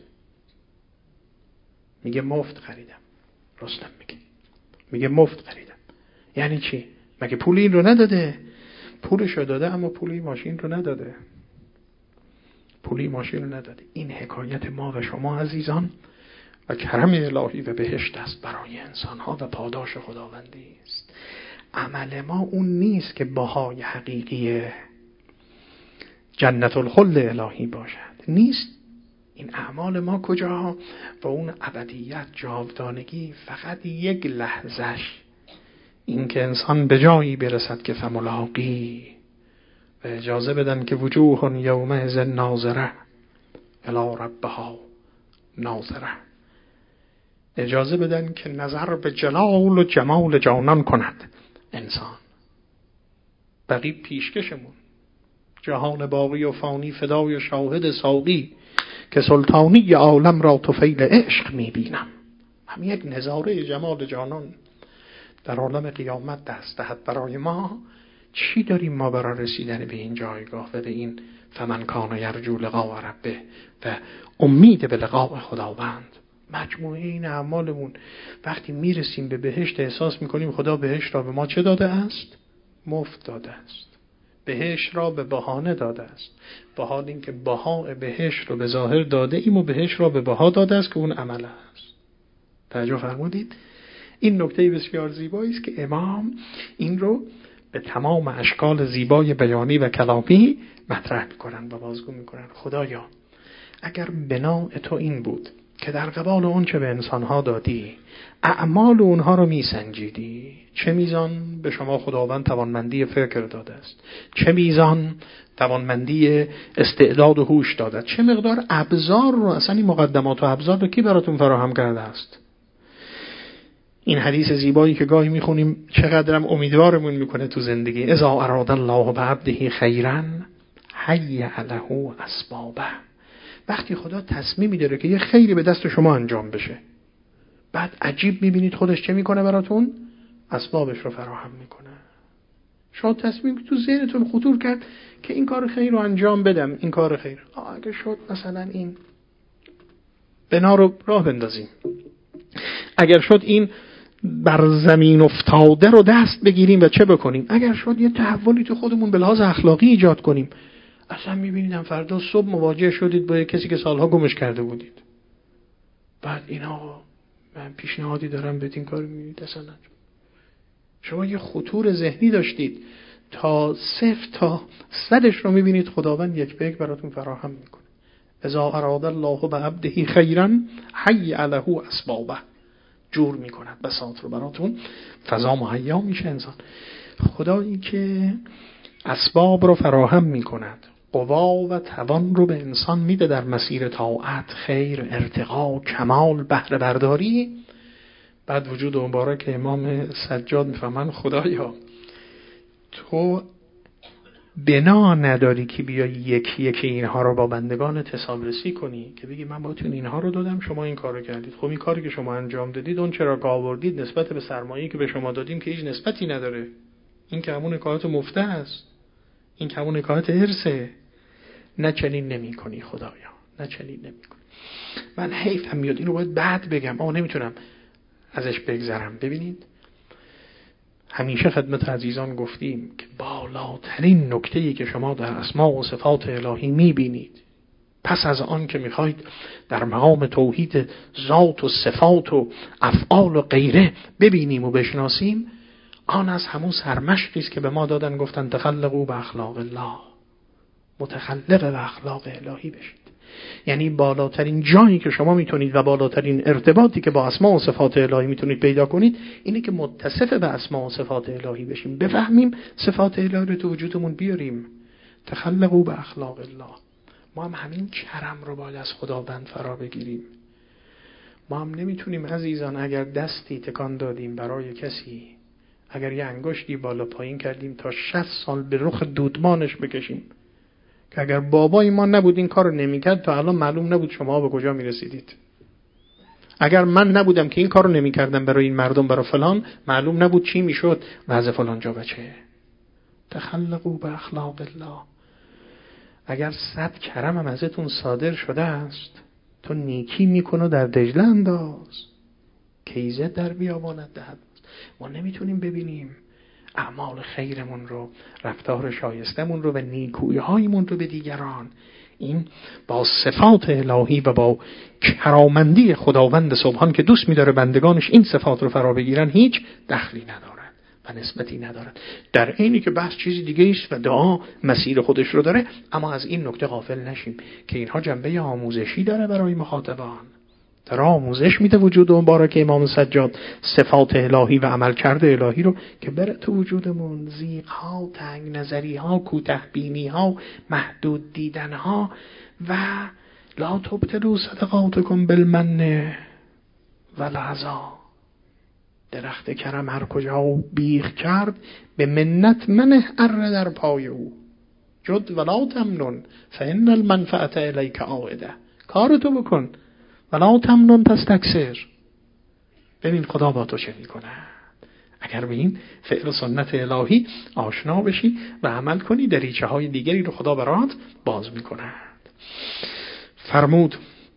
میگه مفت خریدم. رستم میگه مفت خریدم. یعنی چی؟ مگه پول این رو نداده؟ پولش رو داده اما پولی ماشین رو نداده. پولی ماشین رو نداده. این حکایت ما و شما عزیزان و کرم الهی و بهشت است برای انسانها و پاداش خداوندی است. عمل ما اون نیست که بهای حقیقی جنت الخلد الهی باشد، نیست. این اعمال ما کجا؟ و اون ابدیت، جاودانگی، فقط یک لحظش، این که انسان به جایی برسد که فملاقی، و اجازه بدن که وجوه یومئذ ناظره الی ربها ناظره، اجازه بدن که نظر به جلال و جمال جانان کند انسان. بقی پیشکشمون، جهان باقی و فانی فدای شاهد ساقی، که سلطانی عالم را طفیل عشق میبینم. هم یک نظاره جمال جانان در عالم قیامت دست دهد برای ما. چی داریم ما برای رسیدن به این جایگاه و به این فمن کان یرجو لقاء ربه و امید به لقاء خداوند؟ مجموعه این اعمالمون وقتی میرسیم به بهشت احساس میکنیم خدا بهشت را به ما چه داده است؟ مفت داده است. بهشت را به بهانه داده است، با حال اینکه بها بهشت رو به ظاهر داده ایم و بهشت را به بها داده است که اون عمل است. توجه فرمودید؟ این نکته بسیار زیبایی است که امام این رو به تمام اشکال زیبای بیانی و کلامی مطرح میکنن و بازگو میکنن. خدایا اگر بناء تو این بود که در قبال اون چه به انسانها دادی اعمال اونها رو میسنجیدی، چه میزان به شما خداوند توانمندی فکر داده است، چه میزان توانمندی استعداد و هوش داده، چه مقدار ابزار رو، اصلا این مقدمات و ابزار رو کی براتون فراهم کرده است. این حدیث زیبایی که گاهی میخونیم چقدرم امیدوارمون میکنه تو زندگی. اذا اراد الله بعبده خیرا هیأ له اسبابه. وقتی خدا تصمیمی داره که یه خیری به دست شما انجام بشه، بعد عجیب میبینید خودش چه میکنه براتون؟ اسبابش رو فراهم میکنه. شاید تصمیم که تو ذهنتون خطور کرد که این کار خیر رو انجام بدم، این کار خیر اگه شد مثلا این بنا رو راه بندازیم، اگر شد این بر زمین افتاده رو دست بگیریم و چه بکنیم، اگر شد یه تحولی تو خودمون به لحاظ اخلاقی ایجاد کنیم. اصلا میبینیدم فردا صبح مواجه شدید با کسی که سالها گمش کرده بودید، بعد اینا من پیشنهادی دارم بهتون کار میبینید، اصلا شما یه خطور ذهنی داشتید تا 0 تا 100 رو میبینید خداوند یک به یک براتون فراهم میکنه. اذا اراد الله بعبده خیرا هیأ له اسبابه، جور میکند بساط رو براتون، فضا مهیا میشه انسان. خدایی که اسباب رو فراهم میکند، قوا و توان رو به انسان میده در مسیر طاعت، خیر، ارتقا، کمال، بهره برداری. بعد وجود مبارک امام سجاد میفهمن خدایا تو بنا نداری که بیای یکی یکی اینها رو با بندگانت حسابرسی کنی که بگی من باتون اینها رو دادم شما این کارو کردید. خب این کاری که شما انجام دادید اون چرا آوردید نسبت به سرمایه‌ای که به شما دادیم که هیچ نسبتی نداره، این که همون کارات مفته است، این که همون کارات ارثه. نه چنین نمی‌کنی خدایا، نه چنین نمی‌کنی. من حیفم میاد اینو باید بعد بگم اما نمیتونم ازش بگذرم. ببینید همیشه خدمت عزیزان گفتیم که بالاترین نکته‌ای که شما در اسماء و صفات الهی می‌بینید پس از آن که می‌خواید در مقام توحید ذات و صفات و افعال و غیره ببینیم و بشناسیم، آن از همون سرمشقی است که به ما دادن، گفتن تخلقوا باخلاق الله، متخلق به اخلاق الهی بشید. یعنی بالاترین جایی که شما میتونید و بالاترین ارتباطی که با اسماء و صفات الهی میتونید پیدا کنید اینه که متصف به اسماء و صفات الهی بشیم، بفهمیم صفات الهی رو تو وجودمون بیاریم. تخلقوا به اخلاق الله. ما هم همین کرم رو باید از خداوند فرا بگیریم. ما هم نمیتونیم عزیزان اگر دستی تکان دادیم برای کسی، اگر یه انگشتی بالا پایین کردیم تا 60 سال به رخ دودمانش بکشیم، که اگر بابای ما نبود این کار رو نمیکرد تا الان معلوم نبود شما به کجا میرسیدید. اگر من نبودم که این کار رو نمیکردم برای این مردم، برای فلان، معلوم نبود چی میشد وضع فلان جا بچه. تخلقوا به اخلاق الله. اگر 100 کرم هم ازتون صادر شده است، تو نیکی میکنو در دجله انداز که ایزد در بیابانت دهد. ما نمیتونیم ببینیم اعمال خیرمون رو، رفتار شایستمون رو و نیکویی‌هایمون رو به دیگران، این با صفات الهی و با کرامندی خداوند سبحان که دوست می‌داره بندگانش این صفات رو فرا بگیرن هیچ دخلی ندارد. و و نسبتی ندارد. در عینی که بحث چیزی دیگه است و دعا مسیر خودش رو داره، اما از این نکته غافل نشیم که اینها جنبه آموزشی داره برای مخاطبان. در آموزش میده وجود مبارک امام سجاد صفات الهی و عملکرد الهی رو که بره تو وجودمون، ضیق ها، تنگ نظری ها، کوته بینی ها، محدود دیدن ها و لا تبطلوا صدقاتکم بالمن والعذا. درخت کرم هر کجا بیخ کرد به منت منه اره در پای او، جد ولا تمنن فإن المنفعة الیک عائده. کارتو بکن ولا تمنن تستکثر. ببین خدا با تو چه میکنه. اگر به این فعل سنت الهی آشنا بشی و عمل کنی، دریچه های دیگری رو خدا برات باز میکنه. فرمود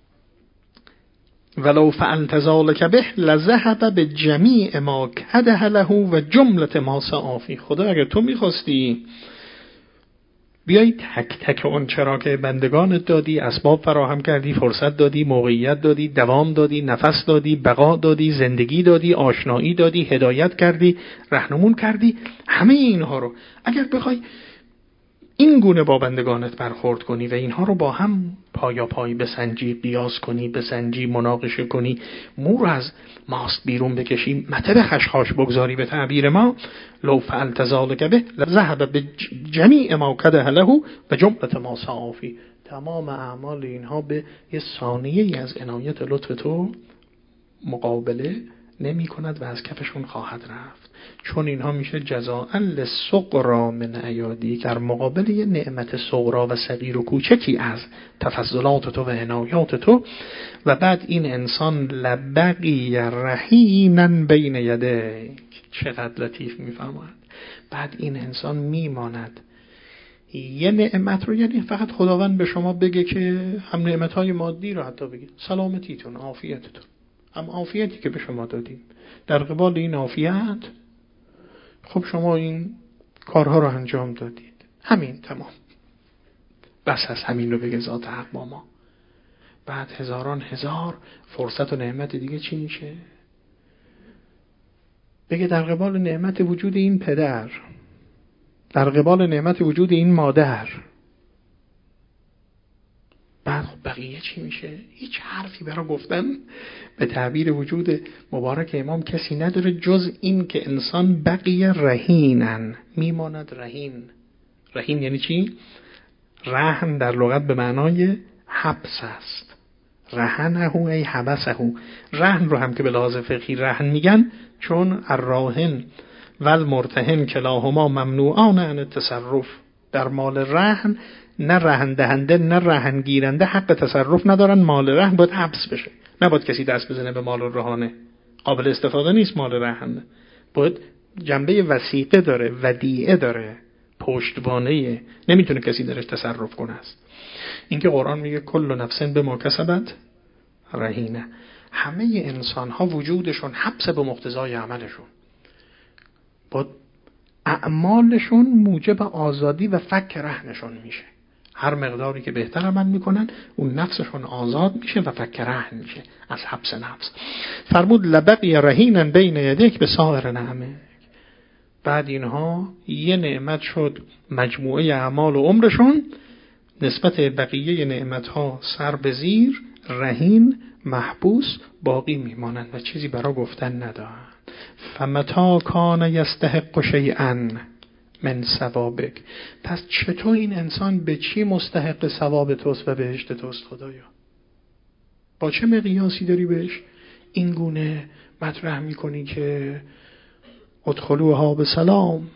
ولو فعلت ذلک به لذهب بجمیع ما کده له و جملة ما سعی فیه. خدا اگر تو میخواستی بیایی تک تک اون چرا که بندگانت دادی، اسباب فراهم کردی، فرصت دادی، موقعیت دادی، دوام دادی، نفس دادی، بقا دادی، زندگی دادی، آشنایی دادی، هدایت کردی، راهنمون کردی، همه اینها رو اگر بخوای این گونه با بندگانت برخورد کنی و اینها رو با هم پایا پای بسنجی، قیاس کنی، بسنجی، مناقشه کنی، مو رو از ماست بیرون بکشی، مته به خشخاش بگذاری به تعبیر ما، لو فعلت ذلک به لذهب بجمیع ما کده له و جملة ما سعی فیه. تمام اعمال اینها به یه ثانیه‌ای از عنایت لطف تو مقابله نمی کند و از کفشون خواهد رفت، چون اینها میشه جزاء للصغری من عیادی، در مقابل یه نعمت صغرا و صغیر و کوچکی از تفضلات تو و عنایات تو. و بعد این انسان لبقی رهینا بین یدیک، چقدر لطیف میفهمد. بعد این انسان میماند یه نعمت رو، یعنی فقط خداوند به شما بگه که هم نعمتهای مادی رو حتی بگه سلامتیتون، عافیتتون، هم عافیتی که به شما دادیم، در قبال این عافیت خب شما این کارها رو انجام دادید، همین تمام، بس از همین رو بگه ذات حق با ما. بعد هزاران هزار فرصت و نعمت دیگه چی میشه؟ بگه در قبال نعمت وجود این پدر، در قبال نعمت وجود این مادر، بعد بقیه چی میشه؟ هیچ حرفی برای گفتن به تعبیر وجود مبارک امام کسی نداره جز این که انسان بقیه رهینن، میماند رهین. رهین یعنی چی؟ رهن در لغت به معنای حبس است. رهنه ای حبسه. رهن رو هم که به لحاظ فقهی رهن میگن چون الراهن و المرتهن کلاهما ممنوعان عن التصرف. در مال رهن نه رهن دهنده نه رهن گیرنده حق تصرف ندارن. مال رهن باید حبس بشه، نباید کسی دست بزنه به مال رهانه، قابل استفاده نیست. مال رهن باید جنبه وثیقه داره، ودیعه داره، پشتوانه، نمیتونه کسی درش تصرف کنه است. اینکه قرآن میگه کل نفس بما کسبت رهینه، همه انسان ها وجودشون حبس به مقتضای عملشون، با اعمالشون موجب آزادی و فک رهنشون میشه. هر مقداری که بهتر عمل میکنن اون نفسشون آزاد میشه و فک رهن میشه از حبس نفس. فرمود لبقی رهینا بین یدیک به سایر نعمه. بعد اینها یه نعمت شد مجموعه اعمال و عمرشون، نسبت بقیه نعمتها سر به زیر، رهین، محبوس باقی میمانند و چیزی برای گفتن ندارند. فمتا کان یستحق شیئا من ثوابک. پس چطور این انسان به چی مستحق ثواب توست و بهشت توست خدایا؟ با چه مقیاسی داری بهش این گونه مطرح میکنی که ادخلوها به سلام،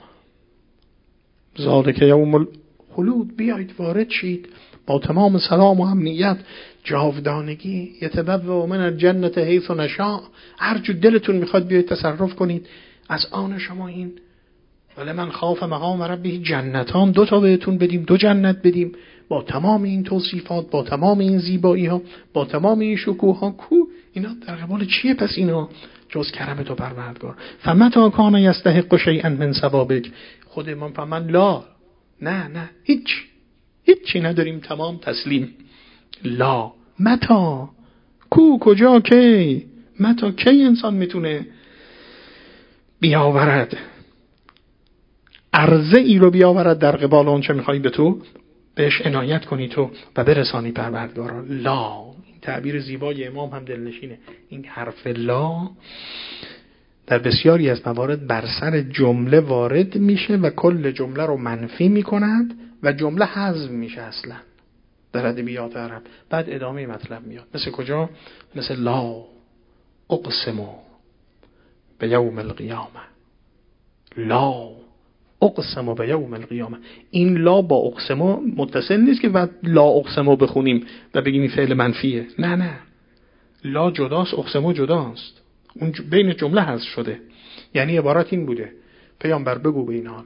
ذالک یوم الخلود، بیایید وارد شید با تمام سلام و امنیت، جاودانگی، یتبوأ من الجنة حیث نشاء، هر جو دلتون میخواد بیایید تصرف کنید از آن شما. این ولی من خاف مقام ربه جنتان، 2 تا بهتون بدیم، 2 جنت بدیم با تمام این توصیفات، با تمام این زیبایی ها، با تمام این شکوه ها. کو اینا در قبال چیه پس اینا جز کرم تو پروردگار؟ فمتا کان یستحق شیئا من ثوابک. خود امام فرمان لا، نه هیچی نداریم، تمام تسلیم. لا متا، کو، کجا، کی، متا کی انسان میتونه بیاورد عرضه ای رو بیاورد در قبال اون چه میخوایی به تو بهش عنایت کنی تو و برسانی پروردگارا. لا، این تعبیر زیبای امام هم دلنشینه. این حرف لا در بسیاری از موارد بر سر جمله وارد میشه و کل جمله رو منفی میکند و جمله حذف میشه اصلا در ادبیات عرب. بعد ادامه مطلب میاد. مثل کجا؟ مثل لا اقسم به یوم القیامه. لا اقسم به یوم القیامه. این لا با اقسم متصل نیست که بعد لا اقسم بخونیم و بگیم این فعل منفیه. نه، لا جداست، اقسم جداست. اون بین جمله حذف شده. یعنی عبارت این بوده: پیامبر بگو به اینها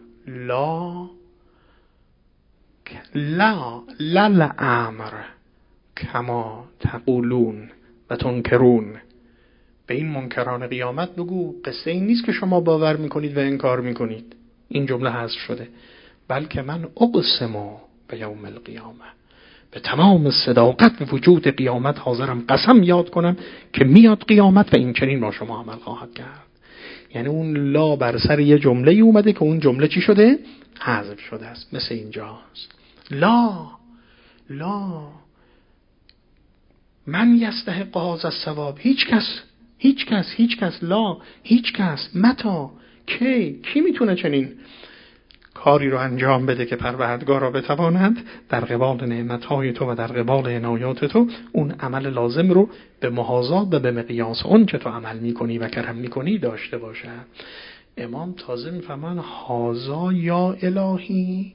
لا الامر کما تقولون و تنکرون. به این منکران قیامت بگو قصه این نیست که شما باور میکنید و انکار میکنید، این جمله حذف شده، بلکه من اقسم به یوم القیامه، به تمام صداقت وجود قیامت حاضرم قسم یاد کنم که میاد قیامت و این چنین با شما عمل خواهد کرد. یعنی اون لا بر سر یه جمله اومده که اون جمله چی شده؟ حذف شده است. مثل اینجاست لا من یستحق هذا الثواب. هیچ کس لا، هیچ کس. متا کی میتونه چنین کاری رو انجام بده که پروردگار را بتواند در قبال نعمتهای تو و در قبال عنایات تو اون عمل لازم رو به محاذات و به مقیاس اون که تو عمل میکنی و کرم میکنی داشته باشه. امام تازه میفهمن هازا یا الهی.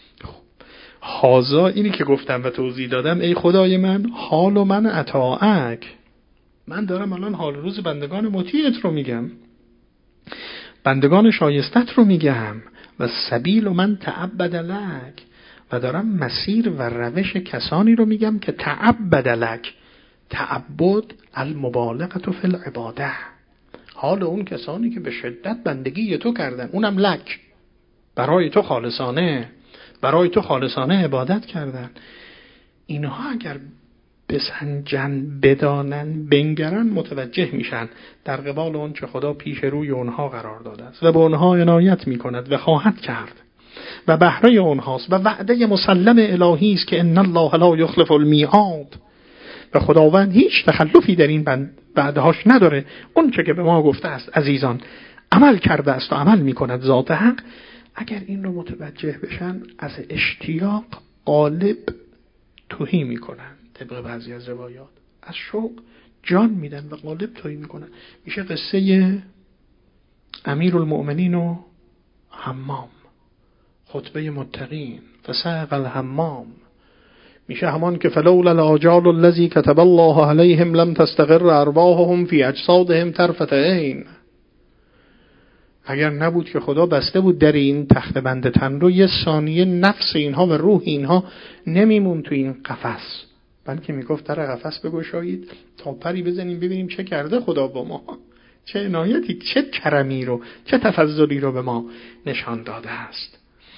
هازا اینی که گفتم و توضیح دادم، ای خدای من، حال و من اطاعک. من دارم الان حال روز بندگان مطیعت رو میگم، بندگان شایستت رو میگم، و سبیل و من تعبد لک، و دارم مسیر و روش کسانی رو میگم که تعبد لک. تعبد المبالغه فی العباده. حال اون کسانی که به شدت بندگی تو کردن، اونم لک، برای تو خالصانه عبادت کردن. اینها اگر بسنجن، بدانن، بنگرن، متوجه میشن در قبال اون چه خدا پیش روی اونها قرار داده است و به اونها عنایت میکند و خواهد کرد و بهره اونهاست و وعده مسلم الهی است که ان الله لا یخلف المیعاد، و خداوند هیچ تخلفی در این وعدهاش نداره. اون چه که به ما گفته است عزیزان عمل کرده است و عمل میکند ذات حق. اگر این رو متوجه بشن، از اشتیاق غالب توهی میکنن، طبق بعضی از روایات از شوق جان میدن و غالب توهی میکنن. میشه قصه امیرالمؤمنین و حمام، خطبه متقین، فساق الحمام. میشه همان که فلولا الاجال الذی كتب الله علیهم لم تستقر ارواحهم فی اجسادهم طرفة عین. اگر نبود که خدا بسته بود در این تخت بند تن رو، یه ثانیه نفس اینها و روح اینها نمیمون تو این قفس، بلکه میگفت در قفس بگشایید تا پری بزنیم ببینیم چه کرده خدا با ما، چه عنایتی، چه کرمی رو، چه تفضلی رو به ما نشان داده است.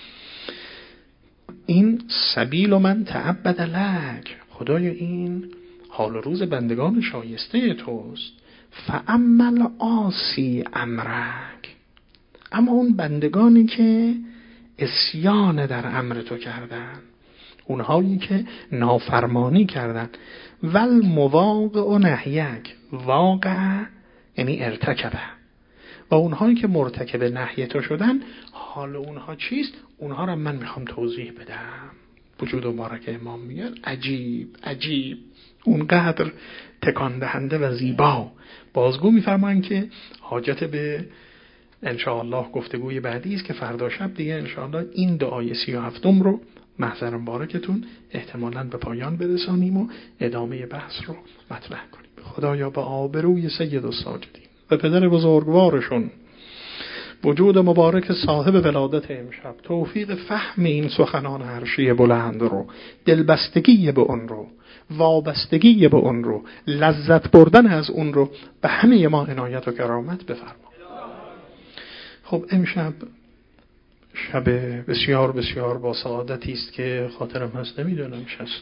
این سبیل و من تعبد لک. خدای این حال روز بندگان شایسته توست. فعمل آسی امرک. اما اون بندگانی که عصیان در امر تو کردن، اونهایی که نافرمانی کردن، ول مواقع نهیک، واقع یعنی ارتکبه، و اونهایی که مرتکب نهی تو شدن، حال اونها چیست؟ اونها را من میخوام توضیح بدم. وجود مبارک امام میگن عجیب، اونقدر تکان دهنده و زیبا. بازگو میفرمان که حاجت به انشاءالله گفتگوی بعدی است که فردا شب دیگه انشاءالله این دعای 37 رو محضر مبارکتون احتمالاً به پایان برسانیم و ادامه بحث رو مطرح کنیم. خدایا به آبروی سید الساجدین و پدر بزرگوارشون، وجود مبارک صاحب ولادت امشب، توفیق فهم این سخنان عرشی بلند رو، دلبستگی به اون رو، وابستگی به اون رو، لذت بردن از اون رو به همه ما عنایت و کرامت بفرما. خب امشب شب بسیار بسیار با سعادتی است که خاطرم هست، نمیدونم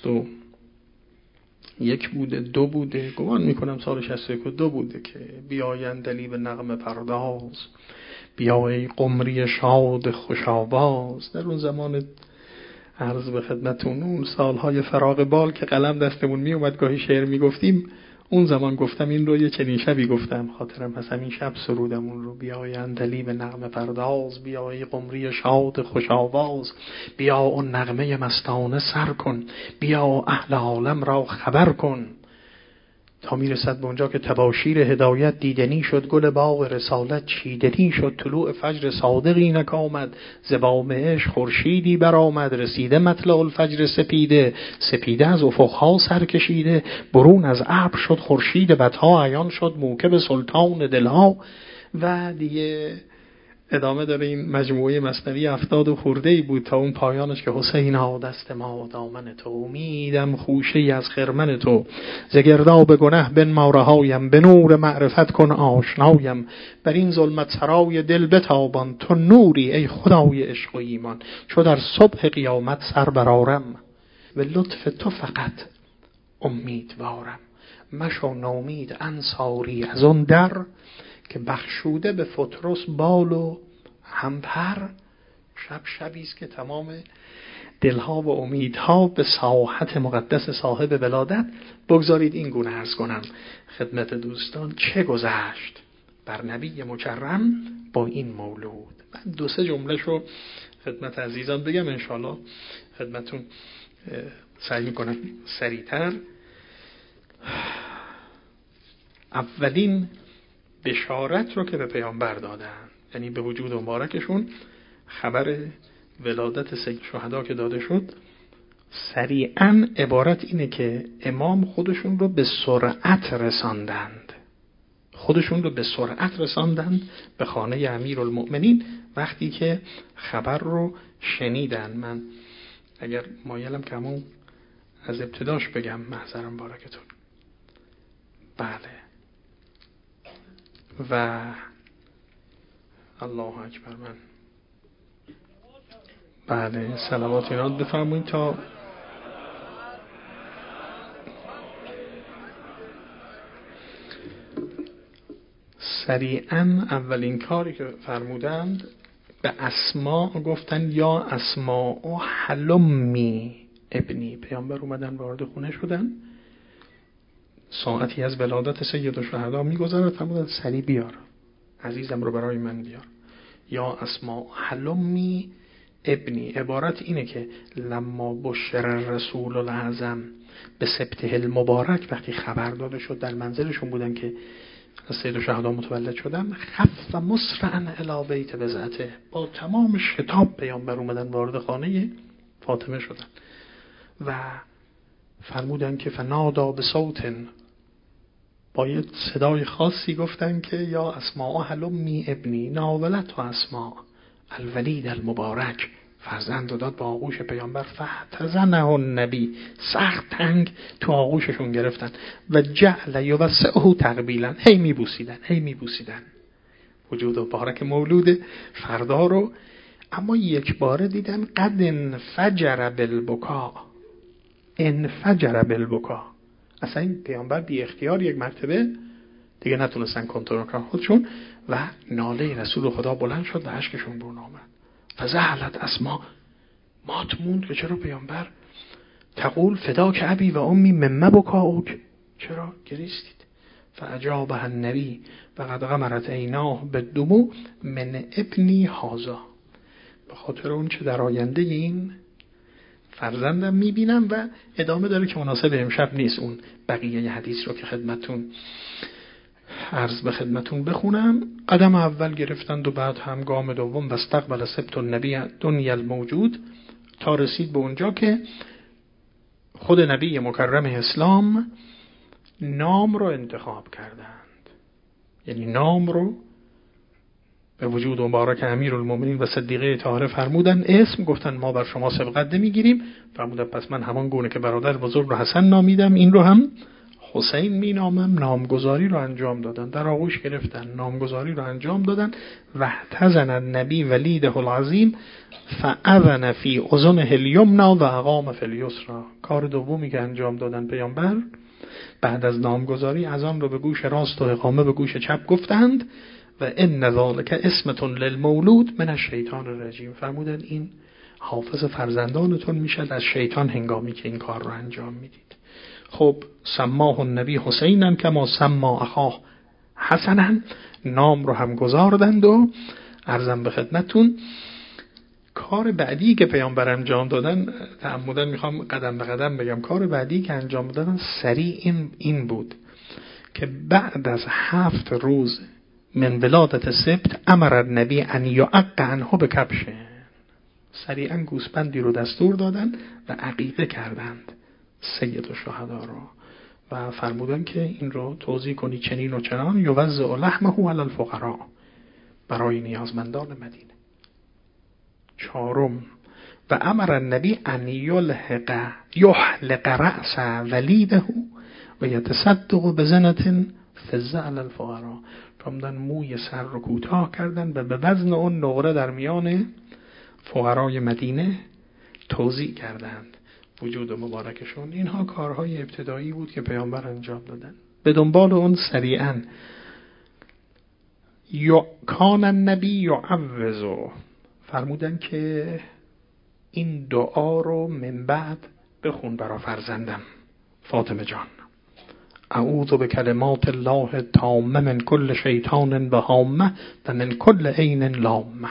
61 بوده، 2 بوده، گمان میکنم سال 61 و 2 بوده که بیایند علی به نغمه پرداز، بیا ای قمری شاد خوش آواز. در اون زمان عرض به خدمتون اون سالهای فراغ بال که قلم دستمون می اومد گاهی شعر می گفتیم، اون زمان گفتم این رو، یه چنین شبی گفتم، خاطرم هست همین شب سرودم اون رو. بیای اندلیب نغمه پرداز، بیای قمری شاد خوش آواز، بیا اون نغمه مستانه سر کن، بیا اهل عالم را خبر کن. تا میرسد به اونجا که تباشیر هدایت دیدنی شد، گل باغ رسالت چیدنی شد. طلوع فجر صادقی نک آمد، ز بام عشق خورشیدی برآمد. رسیده مطلع الفجر سپیده، سپیده از افقها سر کشیده. برون از ابر شد خورشید بدها، عیان شد موکب سلطان دلها. و دیگه ادامه داره این مجموعه مثنوی 70 خورده‌ای بود تا اون پایانش که حسینا دست ما دامن تو، امیدم خوشه‌ای از خرمن تو. ز گرداب گنه بنما رهایم، به نور معرفت کن آشنایم. بر این ظلمت سرای دل بتابان، تو نوری ای خدای عشق و ایمان. چو در صبح قیامت سر برآرم، و لطف تو فقط امیدوارم. مشو نومید انصاری از اون در، که بخشوده به فطرس بال و همپر. شب شبیست که تمام دلها و امیدها به ساحت مقدس صاحب ولادت. بگذارید این گونه عرض کنم خدمت دوستان چه گذشت بر نبی مکرم با این مولود. من 2-3 جمله‌شو خدمت عزیزان بگم، انشالله خدمتون سعی میکنم سریعتر. اولین بشارت رو که به پیامبر دادن، یعنی به وجود مبارکشون خبر ولادت سید شهدا که داده شد، سریعا عبارت اینه که امام خودشون رو به سرعت رساندند. خودشون رو به سرعت رساندند به خانه امیرالمؤمنین وقتی که خبر رو شنیدن. من اگر مایلم که همون از ابتداش بگم، محضرم بارکتون. بله، و الله اکبر. من بله صلوات ایراد بفرمایید تا سریعا اولین کاری که فرمودند به اسماء گفتن یا اسماء حلمی ابنی. پیامبر اومدن وارد خونه شدن، ساعتی از ولادت سید الشهدا میگذره، فرمودن سریع بیار عزیزم رو برای من بیار. یا اسماء حلمی ابنی عبارت اینه که لما بشر رسول الاعظم به سبته المبارک، وقتی خبر داده شد در منزلشون بودن که از سید الشهدا متولد شدن، خف مسرعا الی بیت بضعته، با تمام شتاب پیامبر اومدن وارد خانه فاطمه شدن و فرمودن که فنادا به صوت، با یه صدای خاصی گفتن که یا اسماء حلمی ابنی، ناولت و اسماء الولید المبارک، فرزند داد با آغوش پیامبر. فاحتضنه النبی، سخت تنگ تو آغوششون گرفتن و جعل یوسعه تقبیلا، هی میبوسیدن وجود مبارک مولود فردا رو. اما یک باره دیدن قد انفجر بالبکا. اصلا این پیامبر بی اختیار یک مرتبه دیگه نتونستن کنترل کنن خودشون و ناله رسول خدا بلند شد و اشکشون برون آمد. فزعلت اسما، مات موند که چرا پیامبر تقول فداک ابی و امی مما بکاؤک، چرا گریستید؟ فاجابه النبی و قد غمرت عیناه بالدموع من ابنی هذا، به خاطر اون چه در آینده این فرزندم میبینم. و ادامه داره که مناسب امشب نیست اون بقیه حدیث رو که عرض به خدمتون بخونم. قدم اول گرفتند و بعد هم گام دوم، و استقبل سبط النبی دنیا الموجود، تا رسید به اونجا که خود نبی مکرم اسلام نام رو انتخاب کردند. یعنی نام رو به وجود مبارک امیرالمومنین و صدیقه طاهره فرمودن. اسم گفتن ما بر شما سبقت نمیگیریم. فرمودن پس من همان گونه که برادر بزرگ رو حسن نامیدم، این رو هم حسین می نامم. نامگذاری رو انجام دادن، در آغوش گرفتن، نامگذاری رو انجام دادن. و احتضن النبی ولیده العظیم فاذن فی اذنه الیمنا و اقام فی الیسری. کار دومی که انجام دادن پیامبر بعد از نامگذاری، اذان رو به گوش راست و اقامه به گوش چپ گفتند و ان ذلک اسمة للمولود من الشیطان الرجیم. فرمودن این حافظ فرزندانتون میشد از شیطان هنگامی که این کار رو انجام میدید. خب سماه النبی حسینا کما سما اخاه حسنا، نام رو هم گذاردند. و عرضم به خدمتتون کار بعدی که پیامبر انجام دادن، تعمدن میخوام قدم به قدم بگم، کار بعدی که انجام دادن سریع این بود که بعد از 7 روز من ولادت سبت امر النبی ان یعق عنه بکبش، سریعا گوسپندی رو دستور دادن و عقیقه کردند سید الشهدا رو و فرمودن که این رو توزیع کنی چنین و چنان، یوزع لحمه علی الفقراء، برای نیازمندان مدینه. 4 و امر النبی ان یحلق رأس ولیده و یتصدق بزنة فضة علی الفقراء. فرمودن موی سر رو کوتاه کردن و به وزن اون نقره در میان فقرای مدینه توزیع کردند وجود مبارکشون. اینها کارهای ابتدایی بود که پیامبر انجام دادن. به دنبال اون سریعا کان النبی یعوذ، فرمودن که این دعا رو من بعد بخون برا فرزندم فاطمه جان. اعوذ بکلمات الله التامه من کل شیطان و هامه و من کل عین لامه.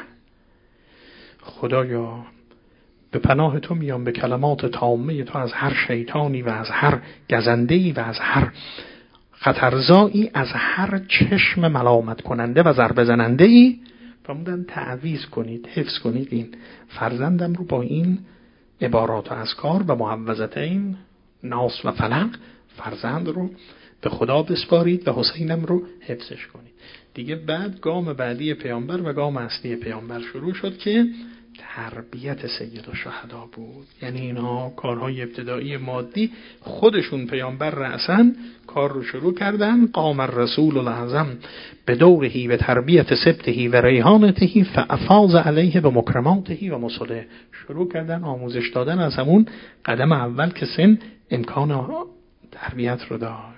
خدایا به پناه تو میام به کلمات تامه تو از هر شیطانی و از هر گزنده‌ای و از هر خطرزایی، از هر چشم ملامت کننده و ضربه زننده‌ای. فرمودن تعویذ کنید، حفظ کنید این فرزندم رو با این عبارات و اذکار و معوذتین ناس و فلق، فرزند رو به خدا بسپارید و حسینم رو حفظش کنید. دیگه بعد گام بعدی پیامبر و گام اصلی پیامبر شروع شد که تربیت سید الشهدا بود. یعنی اینها کارهای ابتدایی مادی خودشون پیامبر رأساً کار رو شروع کردن. قام الرسول الاعظم به دوره و تربیت سبته و ریحانته فافاض علیه به مکرماته و مصله. شروع کردن آموزش دادن از همون قدم اول که سن امکان تربیت رو داشت.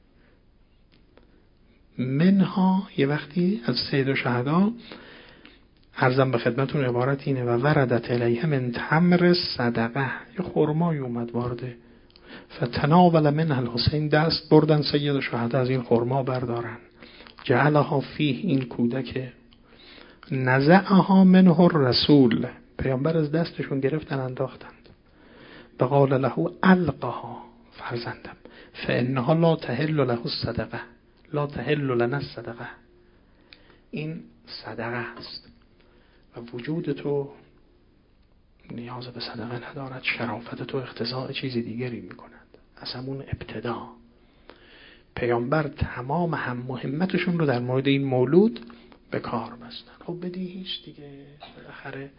منها یه وقتی از سید الشهدا عرضم به خدمتون عبارت اینه و وردت الیه من تمر صدقه، یه خرمای اومد وارده، فتناول من الحسین، دست بردن سید الشهدا از این خرما بردارن، جعلها فیه، این کودک، نزعها منه الرسول، پیامبر از دستشون گرفتن انداختند، بقال له القها فرزندم فانها لا تحل له الصدقه، لا تحل لنا الصدقه، این صدقه است و وجود تو نیاز به صدقه ندارد، شرافت تو اقتضاء چیزی دیگری میکند. از همون ابتدا پیامبر تمام هم مهمتشون رو در مورد این مولود به کار بستن. خب بدیهیش دیگه بالاخره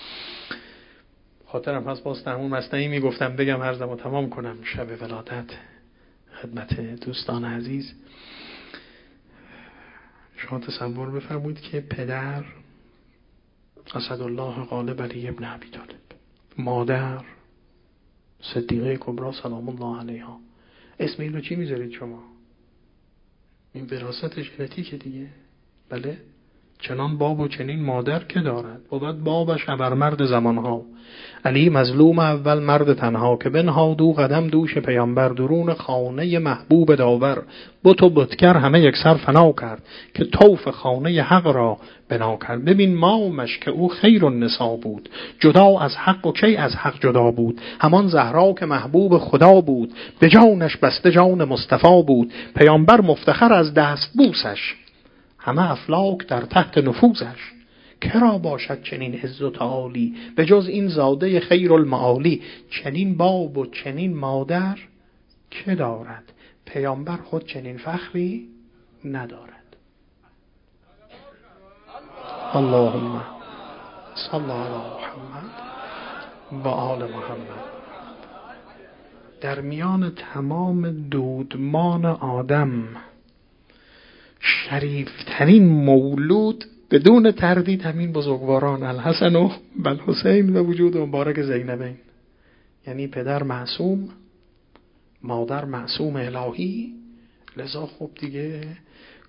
خاطرم هست باز همون مصنعی میگفتم بگم عرضم رو تمام کنم. شب ولادت خدمت دوستان عزیز شما تصور بفرمایید که پدر اسدالله غالب علی ابن ابی طالب، مادر صدیقه کبری سلام الله علیها، اسم این رو چی میذارید شما؟ این وراثت ژنتیک دیگه. بله، چنان باب و چنین مادر که دارد بود بابش ابرمرد زمانها، علی مظلوم اول مرد تنها، که بنهادو قدم دوش پیامبر، درون خانه محبوب داور، بت و بتگر همه یک سر فنا کرد، که طوف خانه حق را بنا کرد. ببین مامش که او خیر النساء بود، جدا از حق و کی از حق جدا بود، همان زهرا که محبوب خدا بود، به جانش بسته جان مصطفی بود، پیامبر مفتخر از دست بوسش، همه افلاک در تحت نفوذش، کرا باشد چنین عز و تعالی، به جز این زاده خیر المعالی، چنین باب و چنین مادر که دارد، پیامبر خود چنین فخری ندارد. اللهم صل علی محمد و آل محمد. در میان تمام دودمان آدم شریفترین مولود بدون تردید همین بزرگواران الحسن و الحسین و وجود مبارک زینبین، یعنی پدر معصوم، مادر معصوم الهی. لذا خب دیگه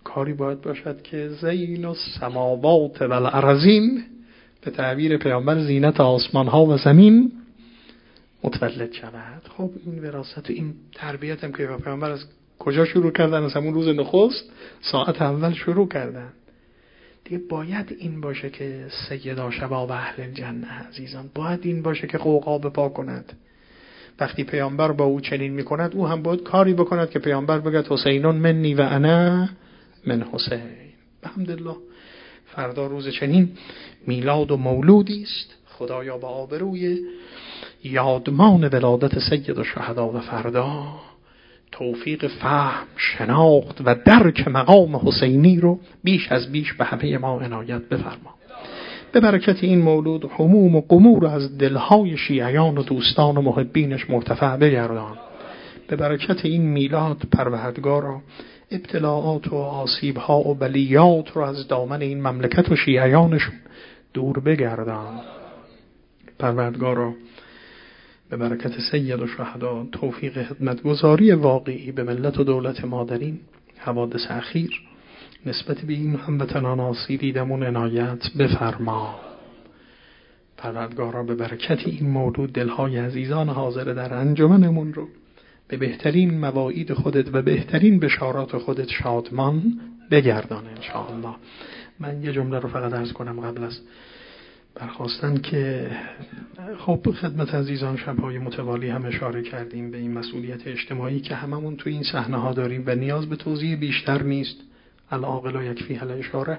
کاری باید باشد که زین السماوات و الارضین، به تعبیر پیامبر زینت آسمان ها و زمین متولد شود. خب این وراثت و این تربیت هم که پیامبر از کجا شروع کردن؟ از همون روز نخست ساعت اول شروع کردن دیگه. باید این باشه که سیدا شباب اهل الجنه عزیزان، باید این باشه که قوقا بپا کند. وقتی پیامبر با او چنین میکند، او هم باید کاری بکند که پیامبر بگد حسینون منی و انا من حسین. الحمدلله فردا روز چنین میلاد و مولودی است. خدایا با آبروی یادمان ولادت سید الشهدا و فردا توفیق فهم، شناخت و درک مقام حسینی رو بیش از بیش به همه ما عنایت بفرما. به برکت این مولود هموم و غمور از دلهای شیعیان و دوستان و محبینش مرتفع بگردان. به برکت این میلاد پروردگارا ابتلاعات و آسیب‌ها و بلیات رو از دامن این مملکت و شیعیانشون دور بگردان. پروردگارا به برکت سید الشهدا توفیق خدمتگزاری واقعی به ملت و دولت مادرین. حوادث اخیر نسبت به این هموطنان آسیبیدمون عنایت بفرما. پروردگارا به برکت این مولود دلهای عزیزان حاضر در انجمنمون رو به بهترین مواعید خودت و بهترین بشارات خودت شادمان بگردان انشاءالله. من یه جمله رو فقط عرض کنم قبل از برخواستن که خب خدمت عزیزان شب‌های متوالی هم اشاره کردیم به این مسئولیت اجتماعی که هممون تو این صحنه ها داریم و نیاز به توضیح بیشتر نیست. العاقل یکفی الاشاره.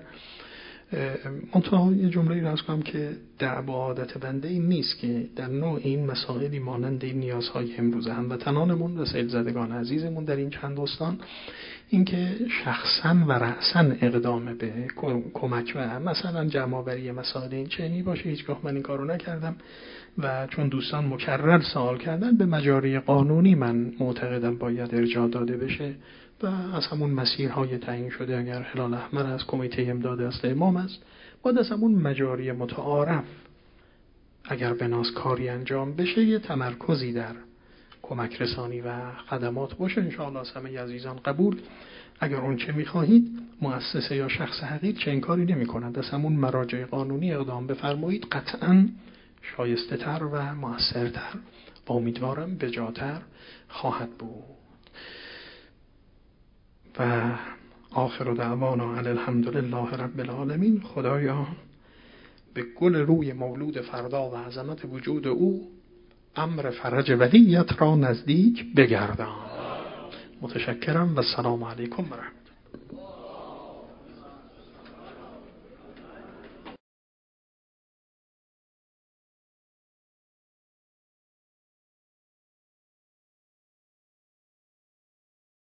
منتها یه جمله رو عرض کنم که دعوا عادت بنده این نیست که در نوع این مسائلی مانند این نیازهای امروز هموطنانمون و سیلزدگان عزیزمون در این چند استان، اینکه شخصا و رأسا اقدام به کمک و مثلا جمع‌آوری مسائل این چنینی باشه. هیچگاه من این کارو نکردم و چون دوستان مکرر سوال کردن به مجاری قانونی من معتقدم باید ارجاع داده بشه و از همون مسیرهای تعیین شده. اگر هلال احمر از کمیته امداد اصل امام است، باید از همون مجاری متعارف اگر بناس کاری انجام بشه یه تمرکزی در کمک رسانی و خدمات باشه. انشاءالله از همه عزیزان قبول. اگر اون چه میخواهید مؤسسه یا شخص حقیق چه این کاری نمی کند، از همون مراجع قانونی اقدام بفرمایید، قطعاً شایسته تر و مؤثرتر و امیدوارم بجاتر خواهد بود. و آخر دعوانا الحمدلله رب العالمین. خدایا به گل روی مولود فردا و عظمت وجود او امر فرج ولیت را نزدیک بگردان. متشکرم و السلام علیکم و رحمت الله.